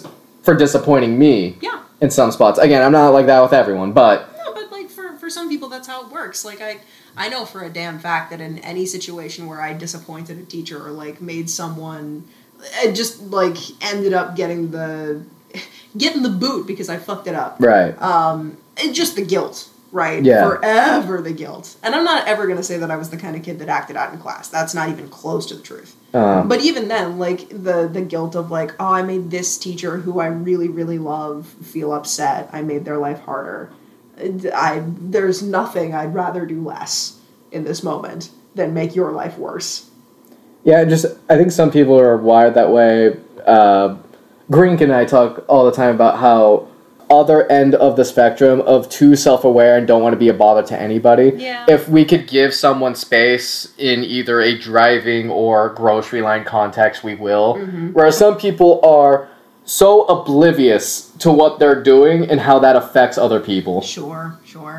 for disappointing me. Yeah. In some spots. Again, I'm not like that with everyone, but... No, but like for some people that's how it works. Like I know for a damn fact that in any situation where I disappointed a teacher or like made someone, I just like ended up getting the boot because I fucked it up. Right. And just the guilt, right? Yeah. Forever the guilt. And I'm not ever going to say that I was the kind of kid that acted out in class. That's not even close to the truth. But even then, like, the guilt of, like, oh, I made this teacher who I really, really love feel upset. I made their life harder. There's nothing I'd rather do less in this moment than make your life worse. Yeah, I think some people are wired that way. Grink and I talk all the time about how other end of the spectrum of too self-aware and don't want to be a bother to anybody. Yeah. If we could give someone space in either a driving or grocery line context, we will. Mm-hmm. Whereas some people are so oblivious to what they're doing and how that affects other people. Sure.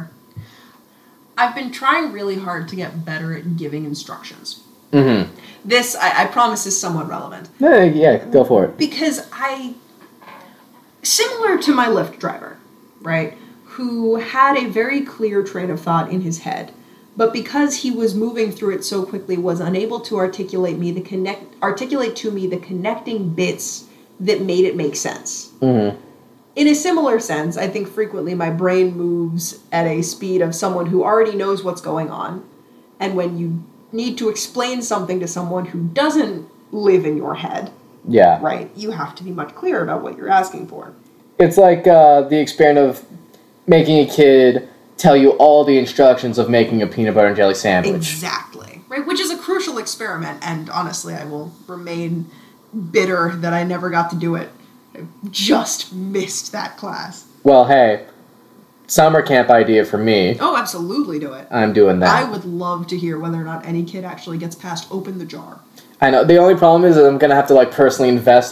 I've been trying really hard to get better at giving instructions. Mm-hmm. This, I promise, is somewhat relevant. Yeah, go for it. Because similar to my Lyft driver, right, who had a very clear train of thought in his head, but because he was moving through it so quickly, was unable to articulate to me the connecting bits that made it make sense. Mm-hmm. In a similar sense, I think frequently my brain moves at a speed of someone who already knows what's going on, and when you need to explain something to someone who doesn't live in your head, yeah, right, you have to be much clearer about what you're asking for. It's like the experiment of making a kid tell you all the instructions of making a peanut butter and jelly sandwich. Exactly. Right, which is a crucial experiment, and honestly, I will remain bitter that I never got to do it. I just missed that class. Well, hey, summer camp idea for me. Oh, absolutely do it. I'm doing that. I would love to hear whether or not any kid actually gets past open the jar. I know. The only problem is that I'm going to have to, like, personally invest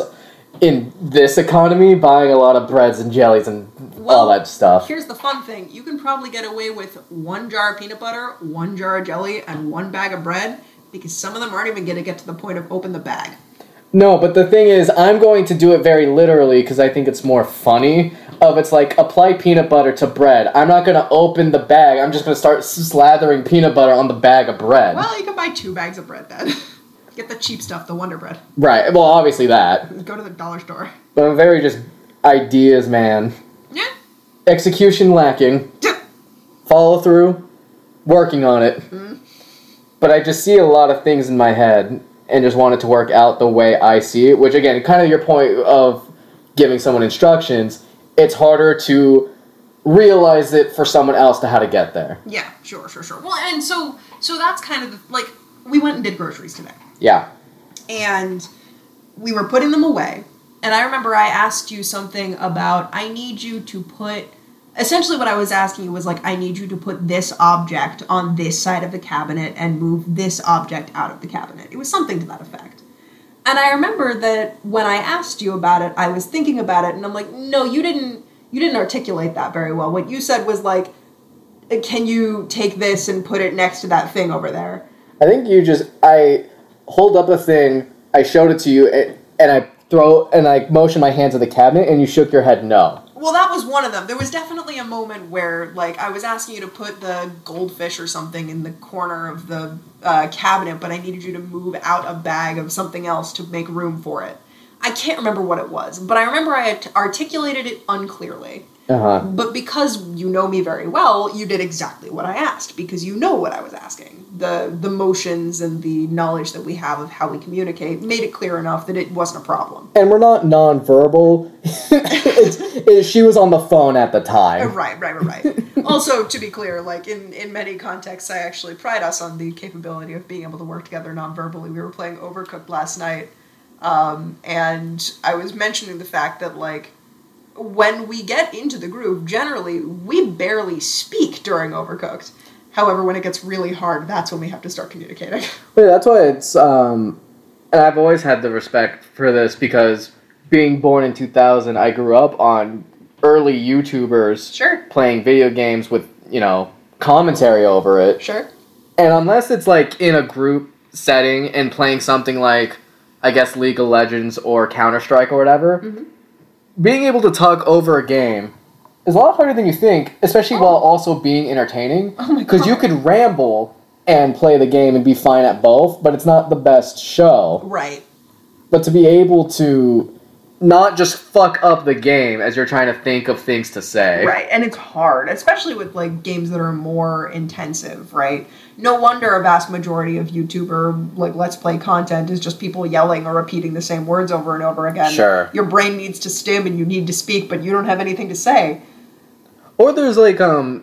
in this economy, buying a lot of breads and jellies and all that stuff. Here's the fun thing. You can probably get away with 1 jar of peanut butter, 1 jar of jelly, and 1 bag of bread, because some of them aren't even going to get to the point of open the bag. No, but the thing is, I'm going to do it very literally because I think it's more funny. It's like, apply peanut butter to bread. I'm not going to open the bag. I'm just going to start slathering peanut butter on the bag of bread. Well, you can buy 2 bags of bread then. Get the cheap stuff, the Wonder Bread. Right, well, obviously that. Go to the dollar store. But I'm very just ideas, man. Yeah. Execution lacking. Follow through. Working on it. Mm. But I just see a lot of things in my head and just want it to work out the way I see it, which, again, kind of your point of giving someone instructions, it's harder to realize it for someone else to how to get there. Yeah, sure. Well, and so that's kind of, like, we went and did groceries today. Yeah. And we were putting them away. And I remember I asked you something about, I need you to put... Essentially what I was asking you was, like, I need you to put this object on this side of the cabinet and move this object out of the cabinet. It was something to that effect. And I remember that when I asked you about it, I was thinking about it, and I'm like, no, you didn't articulate that very well. What you said was, like, can you take this and put it next to that thing over there? I think I hold up a thing, I showed it to you, and I motioned my hand to the cabinet, and you shook your head no. Well, that was one of them. There was definitely a moment where, like, I was asking you to put the goldfish or something in the corner of the cabinet, but I needed you to move out a bag of something else to make room for it. I can't remember what it was, but I remember I articulated it unclearly. Uh-huh. But because you know me very well, you did exactly what I asked, because you know what I was asking. The motions and the knowledge that we have of how we communicate made it clear enough that it wasn't a problem. And we're not nonverbal. She was on the phone at the time. Right. Also, to be clear, like, in many contexts, I actually pride us on the capability of being able to work together non-verbally. We were playing Overcooked last night, and I was mentioning the fact that, like, when we get into the groove, generally, we barely speak during Overcooked. However, when it gets really hard, that's when we have to start communicating. But that's why it's, and I've always had the respect for this, because being born in 2000, I grew up on early YouTubers playing video games with, commentary over it. Sure. And unless it's, like, in a group setting and playing something like, I guess, League of Legends or Counter-Strike or whatever, being able to talk over a game is a lot harder than you think, especially while also being entertaining. Because you could ramble and play the game and be fine at both, but it's not the best show. Right. But to be able to not just fuck up the game as you're trying to think of things to say. Right, and it's hard, especially with like games that are more intensive, right? No wonder a vast majority of YouTuber like Let's Play content is just people yelling or repeating the same words over and over again. Sure. Your brain needs to stim and you need to speak, but you don't have anything to say. Or there's like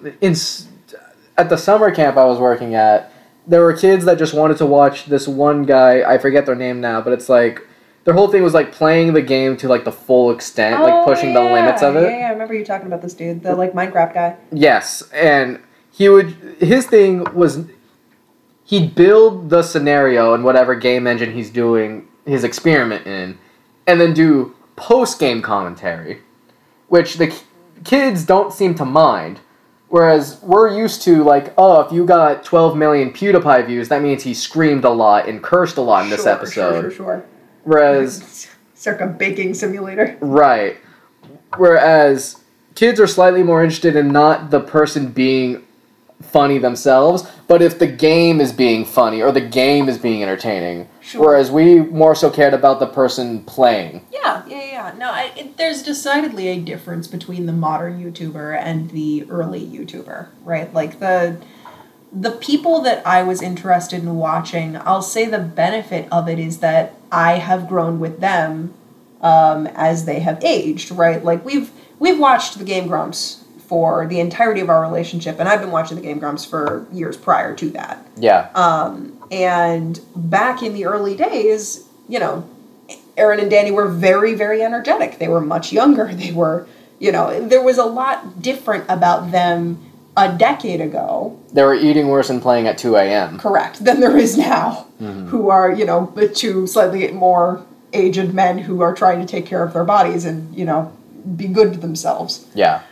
at the summer camp I was working at, there were kids that just wanted to watch this one guy, I forget their name now, but it's like their whole thing was like playing the game to like the full extent, like pushing the limits of it. Yeah, I remember you talking about this dude, the like Minecraft guy. Yes, and his thing was he'd build the scenario in whatever game engine he's doing his experiment in, and then do post-game commentary, which the kids don't seem to mind. Whereas we're used to, like, oh, if you got 12 million PewDiePie views, that means he screamed a lot and cursed a lot in this episode. Sure. Whereas... Circa baking simulator. Right. Whereas kids are slightly more interested in not the person being funny themselves, but if the game is being funny or the game is being entertaining. Sure. Whereas we more so cared about the person playing. Yeah. No, there's decidedly a difference between the modern YouTuber and the early YouTuber, right? Like the people that I was interested in watching, I'll say the benefit of it is that I have grown with them as they have aged, right? Like we've watched the Game Grumps for the entirety of our relationship, and I've been watching the Game Grumps for years prior to that. Yeah. And back in the early days, you know, Aaron and Danny were very, very energetic. They were much younger. They were, you know, there was a lot different about them a decade ago. They were eating worse and playing at 2 a.m. Correct. Than there is now, who are, you know, the two slightly more aged men who are trying to take care of their bodies and, you know, be good to themselves. Yeah.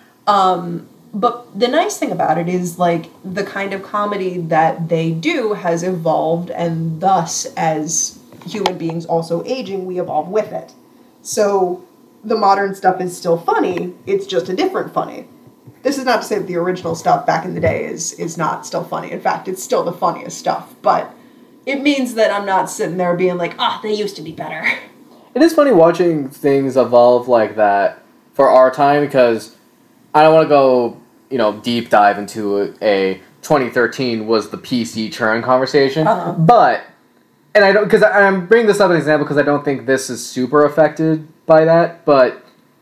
But the nice thing about it is, like, the kind of comedy that they do has evolved, and thus, as human beings also aging, we evolve with it. So the modern stuff is still funny, it's just a different funny. This is not to say that the original stuff back in the day is not still funny. In fact, it's still the funniest stuff. But it means that I'm not sitting there being like, they used to be better. It is funny watching things evolve like that for our time, because I don't want to go, you know, deep dive into a 2013 was the PC churn conversation. But, and I don't, because I'm bringing this up as an example because I don't think this is super affected by that, but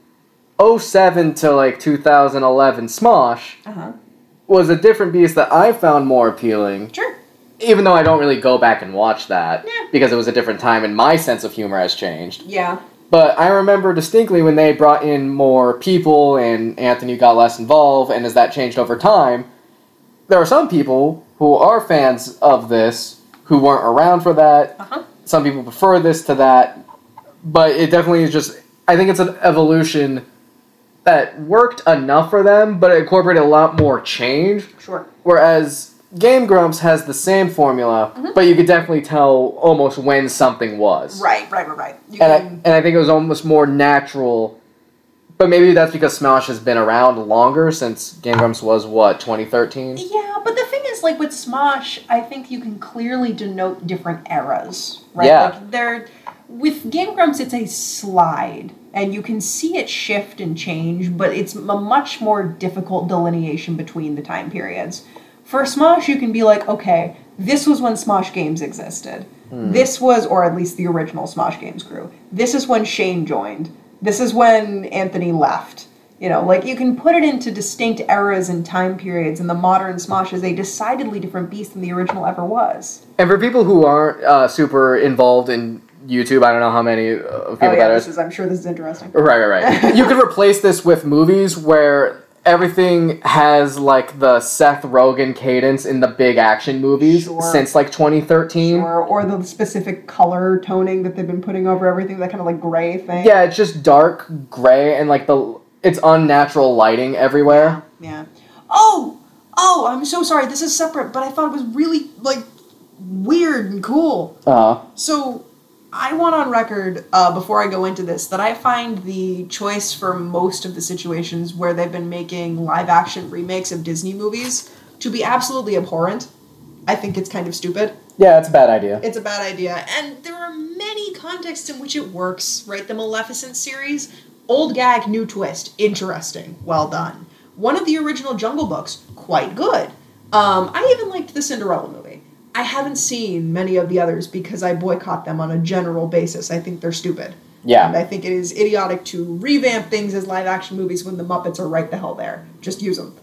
2007 to like 2011 Smosh was a different beast that I found more appealing. Sure. Even though I don't really go back and watch that, because it was a different time and my sense of humor has changed. Yeah. But I remember distinctly when they brought in more people and Anthony got less involved, and as that changed over time, there are some people who are fans of this who weren't around for that. Some people prefer this to that. But it definitely is just, I think it's an evolution that worked enough for them, but it incorporated a lot more change. Sure. Whereas Game Grumps has the same formula, but you could definitely tell almost when something was. Right. And I think it was almost more natural, but maybe that's because Smosh has been around longer since Game Grumps was, 2013? Yeah, but the thing is, like, with Smosh, I think you can clearly denote different eras, right? Yeah. Like, with Game Grumps, it's a slide, and you can see it shift and change, but it's a much more difficult delineation between the time periods. For Smosh, you can be like, okay, this was when Smosh Games existed. This was, or at least the original Smosh Games crew. This is when Shane joined. This is when Anthony left. You know, like, you can put it into distinct eras and time periods, and the modern Smosh is a decidedly different beast than the original ever was. And for people who aren't super involved in YouTube, I don't know how many people that is. I'm sure this is interesting. Right. You could replace this with movies where everything has, like, the Seth Rogen cadence in the big action movies since, like, 2013. Or the specific color toning that they've been putting over everything, that kind of, like, gray thing. Yeah, it's just dark gray, and, like, it's unnatural lighting everywhere. Yeah. Oh, I'm so sorry, this is separate, but I thought it was really, like, weird and cool. So, I want on record, before I go into this, that I find the choice for most of the situations where they've been making live-action remakes of Disney movies to be absolutely abhorrent. I think it's kind of stupid. Yeah, it's a bad idea. It's a bad idea. And there are many contexts in which it works, right? The Maleficent series, old gag, new twist. Interesting. Well done. One of the original Jungle Books, quite good. I even liked the Cinderella movie. I haven't seen many of the others because I boycott them on a general basis. I think they're stupid. Yeah. And I think it is idiotic to revamp things as live-action movies when the Muppets are right the hell there. Just use them.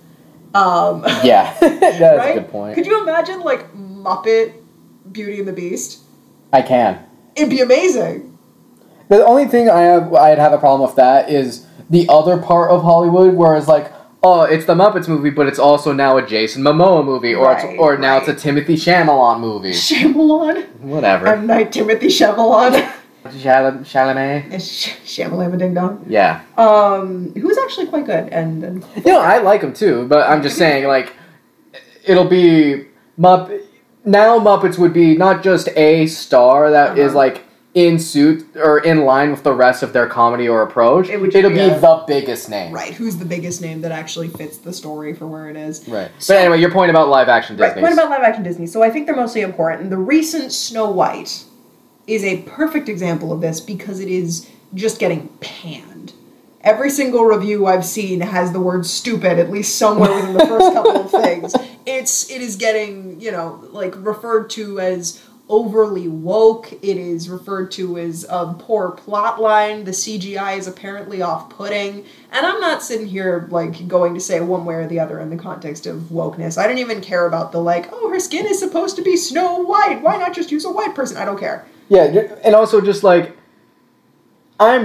Yeah, that's right? a good point. Could you imagine, like, Muppet Beauty and the Beast? I can. It'd be amazing. The only thing I'd have a problem with that is the other part of Hollywood, where it's like, oh, it's the Muppets movie, but it's also now a Jason Momoa movie, or now it's a Timothy Chalamet movie. Shyamalan? Whatever. M. Night Timothy Chalamet. Chalamet? Shyamalan Ding Dong. Yeah. Who's actually quite good. And I like him too, but I'm just saying, like, it'll be now Muppets would be not just a star that is, like, in suit or in line with the rest of their comedy or approach. It'll be the biggest name. Right, who's the biggest name that actually fits the story for where it is. Right. So, but anyway, your point about live-action Disney. Right, point about live-action Disney. So I think they're mostly important. The recent Snow White is a perfect example of this because it is just getting panned. Every single review I've seen has the word stupid at least somewhere within the first couple of things. It is getting, referred to as overly woke. It is referred to as a poor plot line. The CGI is apparently off-putting. And I'm not sitting here, going to say one way or the other in the context of wokeness. I don't even care about the, her skin is supposed to be Snow White. Why not just use a white person? I don't care. Yeah, and also just, I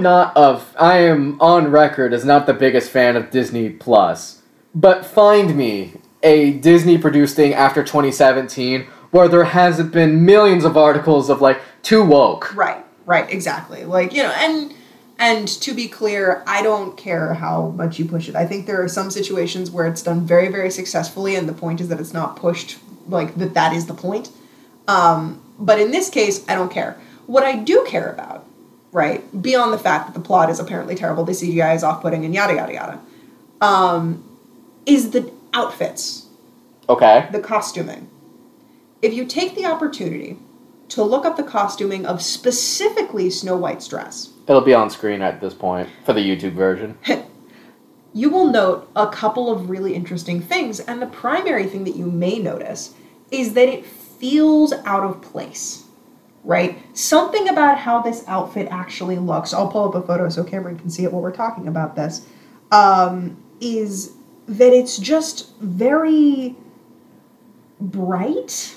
am on record as not the biggest fan of Disney Plus. But find me a Disney-produced thing after 2017 where there hasn't been millions of articles of, too woke. Right, exactly. And to be clear, I don't care how much you push it. I think there are some situations where it's done very, very successfully, and the point is that it's not pushed, that is the point. But in this case, I don't care. What I do care about, right, beyond the fact that the plot is apparently terrible, the CGI is off-putting, and yada, yada, yada, is the outfits. Okay. The costuming. If you take the opportunity to look up the costuming of specifically Snow White's dress. It'll be on screen at this point for the YouTube version. You will note a couple of really interesting things, and the primary thing that you may notice is that it feels out of place, right? Something about how this outfit actually looks, I'll pull up a photo so Cameron can see it while we're talking about this, is that it's just very bright.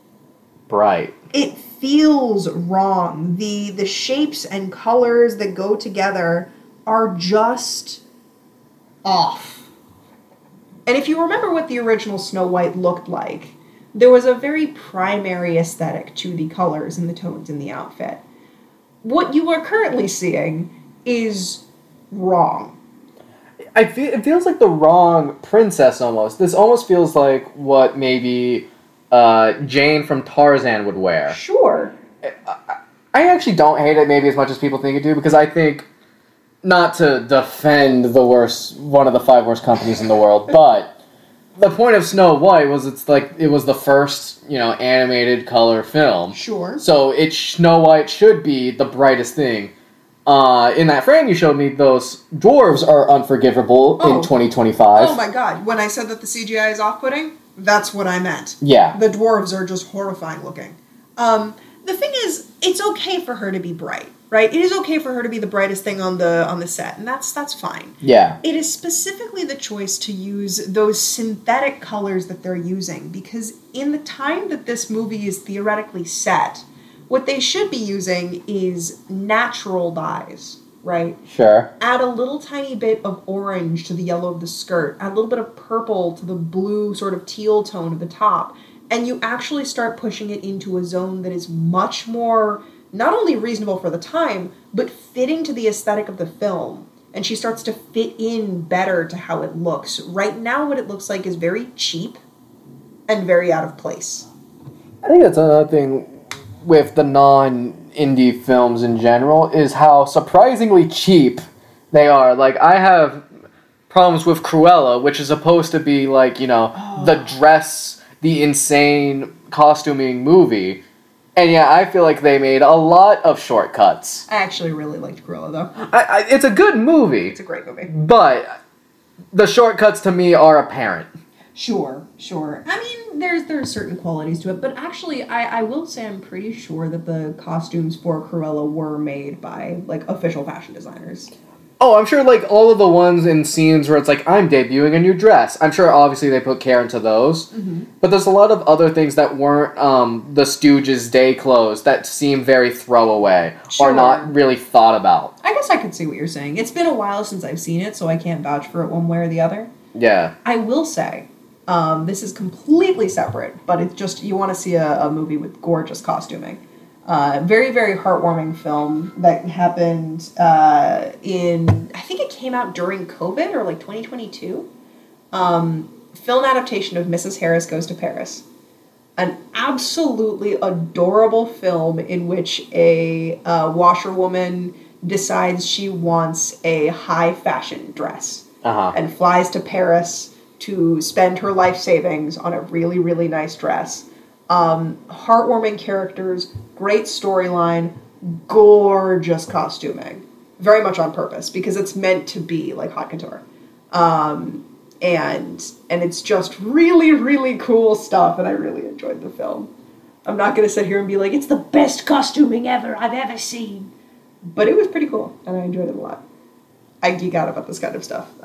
It feels wrong. The shapes and colors that go together are just off. And if you remember what the original Snow White looked like, there was a very primary aesthetic to the colors and the tones in the outfit. What you are currently seeing is wrong. It feels like the wrong princess almost. This almost feels like what maybe Jane from Tarzan would wear. Sure. I actually don't hate it maybe as much as people think it do, because I think, not to defend one of the 5 worst companies in the world, but the point of Snow White was it was the first, animated color film. Sure. So Snow White should be the brightest thing. In that frame you showed me, those dwarves are unforgivable in 2025. Oh my god, when I said that the CGI is off-putting, that's what I meant. Yeah. The dwarves are just horrifying looking. The thing is, it's okay for her to be bright, right? It is okay for her to be the brightest thing on the set, and that's fine. Yeah. It is specifically the choice to use those synthetic colors that they're using, because in the time that this movie is theoretically set, what they should be using is natural dyes, right? Sure. Add a little tiny bit of orange to the yellow of the skirt, add a little bit of purple to the blue sort of teal tone of the top, and you actually start pushing it into a zone that is much more, not only reasonable for the time, but fitting to the aesthetic of the film. And she starts to fit in better to how it looks. Right now, what it looks like is very cheap and very out of place. I think that's another thing with the non-indie films in general is how surprisingly cheap they are. Like, I have problems with Cruella, which is supposed to be like, the dress, the insane costuming movie. And yeah, I feel like they made a lot of shortcuts. I actually really liked Cruella, though. It's a good movie. It's a great movie. But the shortcuts to me are apparent. Sure. I mean, there's certain qualities to it, but actually, I will say I'm pretty sure that the costumes for Cruella were made by, like, official fashion designers. Oh, I'm sure, like, all of the ones in scenes where it's like, I'm debuting a new dress. I'm sure, obviously, they put care into those. Mm-hmm. But there's a lot of other things that weren't the Stooges' day clothes that seem very throwaway or not really thought about. I guess I could see what you're saying. It's been a while since I've seen it, so I can't vouch for it one way or the other. Yeah. I will say, this is completely separate, but it's just, you want to see a movie with gorgeous costuming. Very, very heartwarming film that happened I think it came out during COVID or like 2022. Film adaptation of Mrs. Harris Goes to Paris. An absolutely adorable film in which a washerwoman decides she wants a high fashion dress and flies to Paris to spend her life savings on a really, really nice dress. Heartwarming characters, great storyline, gorgeous costuming. Very much on purpose, because it's meant to be like haute couture. And it's just really, really cool stuff, and I really enjoyed the film. I'm not going to sit here and be like, it's the best costuming ever I've ever seen. But it was pretty cool, and I enjoyed it a lot. I geek out about this kind of stuff.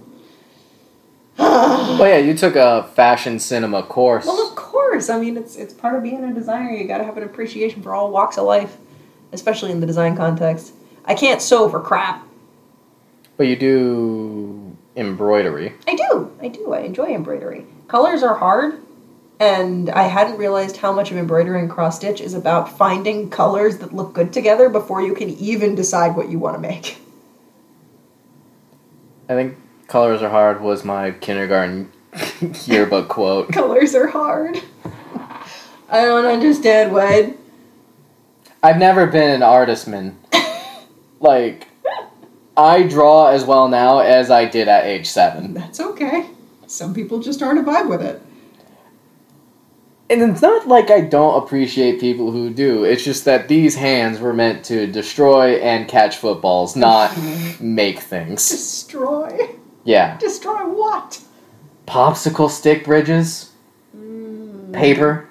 Well, yeah, you took a fashion cinema course. Well, of course. I mean, it's part of being a designer. You got to have an appreciation for all walks of life, especially in the design context. I can't sew for crap. But you do embroidery. I do. I enjoy embroidery. Colors are hard, and I hadn't realized how much of embroidery and cross-stitch is about finding colors that look good together before you can even decide what you want to make. I think colors are hard was my kindergarten yearbook quote. Colors are hard. I don't understand, Wade. I've never been an artistman. Like, I draw as well now as I did at age 7. That's okay. Some people just aren't a vibe with it. And it's not like I don't appreciate people who do. It's just that these hands were meant to destroy and catch footballs, not make things. Destroy? Yeah. Destroy what? Popsicle stick bridges. Paper.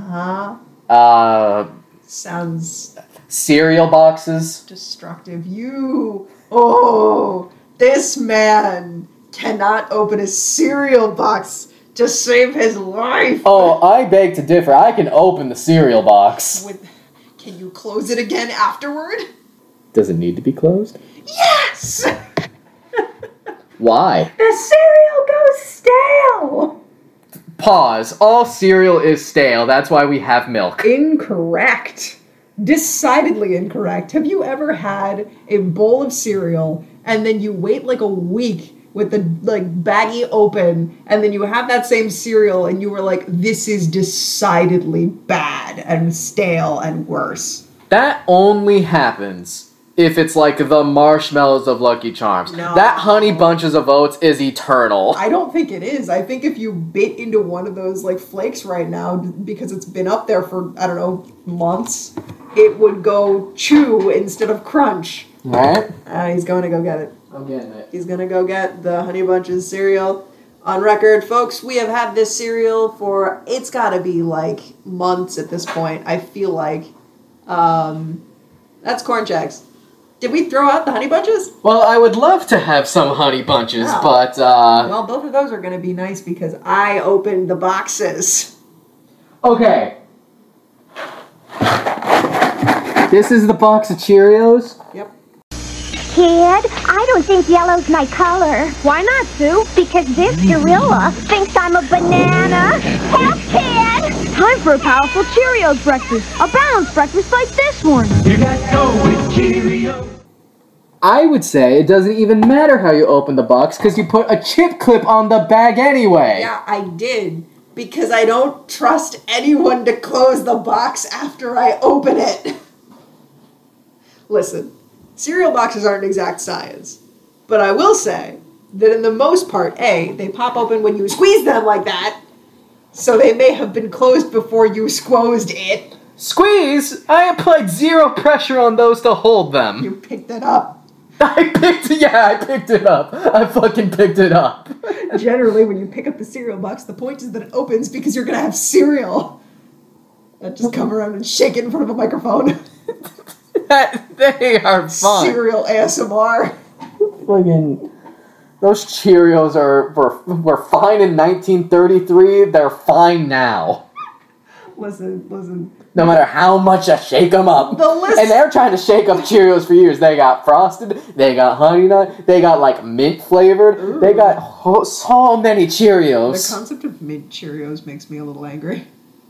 Sounds... cereal boxes. Destructive. This man cannot open a cereal box to save his life. Oh, I beg to differ. I can open the cereal box. Can you close it again afterward? Does it need to be closed? Yes! Why? The cereal goes stale! Pause. All cereal is stale. That's why we have milk. Incorrect. Decidedly incorrect. Have you ever had a bowl of cereal and then you wait like a week with the baggie open and then you have that same cereal and you were like, this is decidedly bad and stale and worse? That only happens if it's like the marshmallows of Lucky Charms. No. That Honey Bunches of Oats is eternal. I don't think it is. I think if you bit into one of those like flakes right now, because it's been up there for, I don't know, months, it would go chew instead of crunch. Right? He's going to go get it. I'm getting it. He's going to go get the Honey Bunches cereal. On record, folks, we have had this cereal for, it's got to be like months at this point, I feel like. That's Corn Jacks. Did we throw out the Honey Bunches? Well, I would love to have some Honey Bunches, but... Well, both of those are going to be nice because I opened the boxes. Okay. This is the box of Cheerios? Yep. Kid, I don't think yellow's my color. Why not, Sue? Because this gorilla thinks I'm a banana. Help, kid! Time for a powerful Cheerios breakfast. A balanced breakfast like this one. You got to go with Cheerios. I would say it doesn't even matter how you open the box because you put a chip clip on the bag anyway. Yeah, I did. Because I don't trust anyone to close the box after I open it. Listen, cereal boxes aren't exact science. But I will say that in the most part, A, they pop open when you squeeze them like that. So they may have been closed before you squozed it. Squeeze? I applied zero pressure on those to hold them. You picked it up. I picked it up. I fucking picked it up. Generally, when you pick up the cereal box, the point is that it opens because you're going to have cereal. Not just come around and shake it in front of a microphone. They are fun. Cereal ASMR. Fucking... Those Cheerios were fine in 1933. They're fine now. Listen. No matter how much I shake them up. And they're trying to shake up Cheerios for years. They got frosted. They got honey nut. They got like mint flavored. Ooh. They got so many Cheerios. The concept of mint Cheerios makes me a little angry.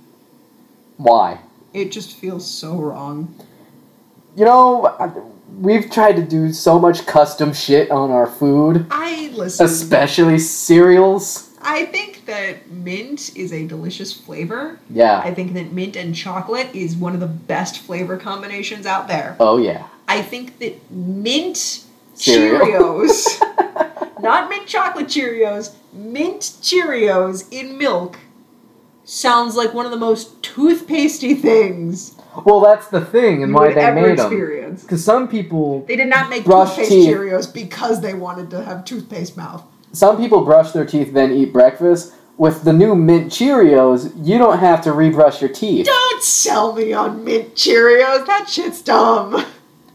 Why? It just feels so wrong. You know, we've tried to do so much custom shit on our food. Especially cereals. I think that mint is a delicious flavor. Yeah. I think that mint and chocolate is one of the best flavor combinations out there. Oh, yeah. I think that mint Cereal. Cheerios, not mint chocolate Cheerios, mint Cheerios in milk sounds like one of the most toothpastey things. Well, that's the thing and why they made them. Because some people They did not make toothpaste Cheerios because they wanted to have toothpaste mouth. Some people brush their teeth then eat breakfast. With the new mint Cheerios, you don't have to rebrush your teeth. Don't sell me on mint Cheerios. That shit's dumb.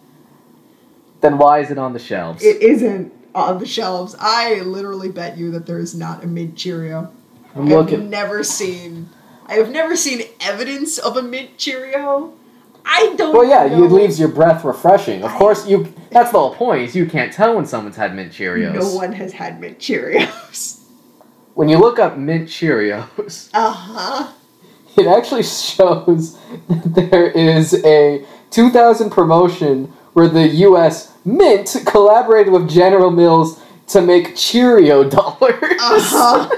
Then why is it on the shelves? It isn't on the shelves. I literally bet you that there is not a mint Cheerio. I have never seen evidence of a mint Cheerio. I don't know. Well, yeah, it leaves your breath refreshing. Of course, that's the whole point, is you can't tell when someone's had mint Cheerios. No one has had mint Cheerios. When you look up mint Cheerios, it actually shows that there is a 2000 promotion where the U.S. Mint collaborated with General Mills to make Cheerio dollars.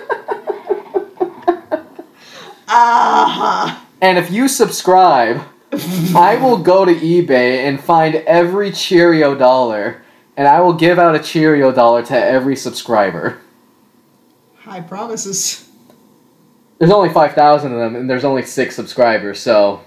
And if you subscribe, I will go to eBay and find every Cheerio dollar, and I will give out a Cheerio dollar to every subscriber. High promises. There's only 5,000 of them, and there's only 6 subscribers, so...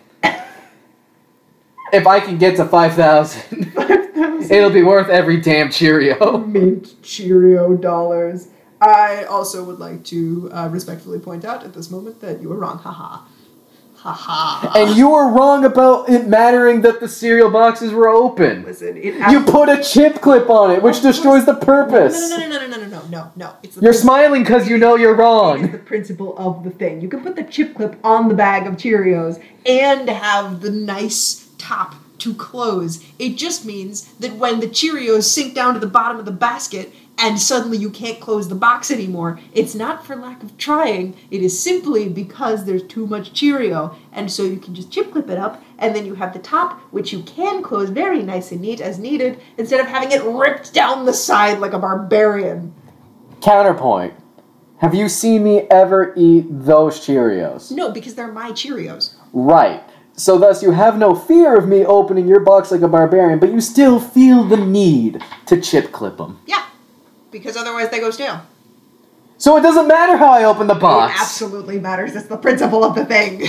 if I can get to 5,000, it'll be worth every damn Cheerio. Mint Cheerio dollars. I also would like to respectfully point out at this moment that you were wrong. Haha. Haha. And you were wrong about it mattering that the cereal boxes were open. Listen, you put a chip clip on it, which destroys the purpose. No. You're smiling because you know you're wrong. It's the principle of the thing. You can put the chip clip on the bag of Cheerios and have the nice top to close. It just means that when the Cheerios sink down to the bottom of the basket and suddenly you can't close the box anymore, it's not for lack of trying. It is simply because there's too much Cheerio. And so you can just chip clip it up, and then you have the top, which you can close very nice and neat as needed, instead of having it ripped down the side like a barbarian. Counterpoint. Have you seen me ever eat those Cheerios? No, because they're my Cheerios. Right. So thus you have no fear of me opening your box like a barbarian, but you still feel the need to chip clip them. Yeah. Because otherwise they go stale. So it doesn't matter how I open the box. It absolutely matters. It's the principle of the thing.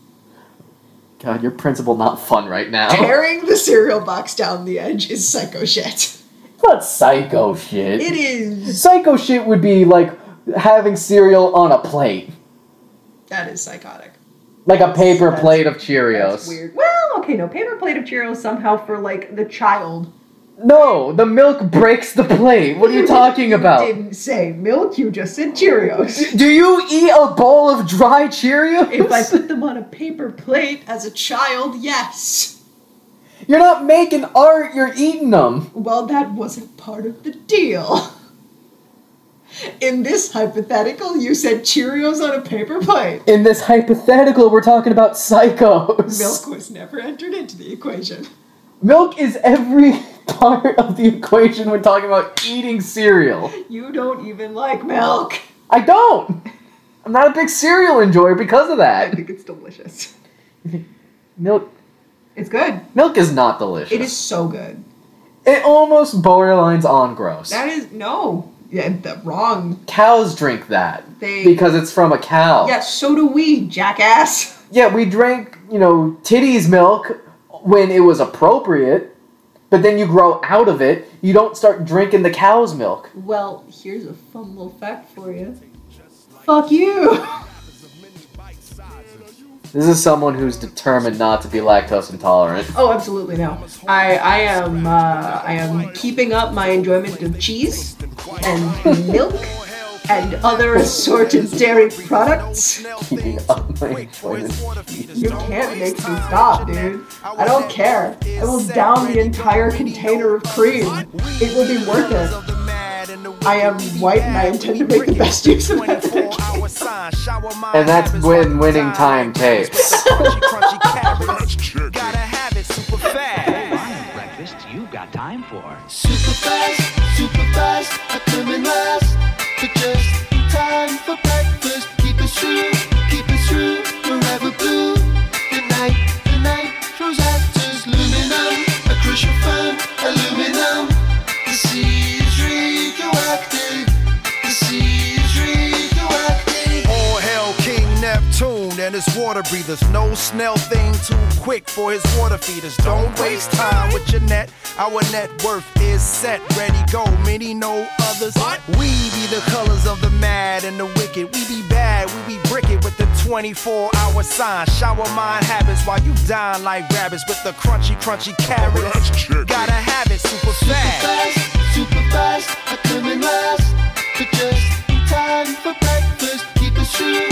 God, your principle not fun right now. Tearing the cereal box down the edge is psycho shit. It's not psycho shit. It is. Psycho shit would be like having cereal on a plate. That is psychotic. Like a paper plate of Cheerios. That's weird. Well, okay, no. Paper plate of Cheerios somehow for, like, the child. No, the milk breaks the plate. What are you talking about? You didn't say milk, you just said Cheerios. Do you eat a bowl of dry Cheerios? If I put them on a paper plate as a child, yes. You're not making art, you're eating them. Well, that wasn't part of the deal. In this hypothetical, you said Cheerios on a paper plate. In this hypothetical, we're talking about psychos. Milk was never entered into the equation. Milk is every part of the equation when talking about eating cereal. You don't even like milk. I don't. I'm not a big cereal enjoyer because of that. I think it's delicious. Milk. It's good. Milk is not delicious. It is so good. It almost borderlines on gross. That is no. Yeah, wrong. Cows drink that because it's from a cow. Yeah, so do we, jackass. Yeah, we drank, titties milk when it was appropriate, but then you grow out of it. You don't start drinking the cow's milk. Well, here's a fun little fact for you. Fuck you. This is someone who's determined not to be lactose intolerant. Oh, absolutely no. I am keeping up my enjoyment of cheese and milk and other assorted dairy products. Keeping up my enjoyment of cheese. You can't make me stop, dude. I don't care. I will down the entire container of cream. It will be worth it. I am white and I intend to make the best use of that thing. And that's when winning time tapes. Gotta have it super fast. Breakfast you've got time for. Super fast, I come in last. But just time for breakfast. Keep it true, forever blue. The night throws out just aluminum. A crucial fun, aluminum. The sea is radioactive. The sea is radioactive. All hail King Neptune and his water breathers. No snail thing too quick for his water feeders. Don't waste time with your net. Our net worth is set, ready, go. Many know others. We be the colors of the mad and the wicked. We be bad, we be bricket with the 24-hour sign. Shower mind habits while you dine like rabbits with the crunchy carrots. Gotta have it super fast. Super fast, I come in last. But just time for breakfast. Keep it true.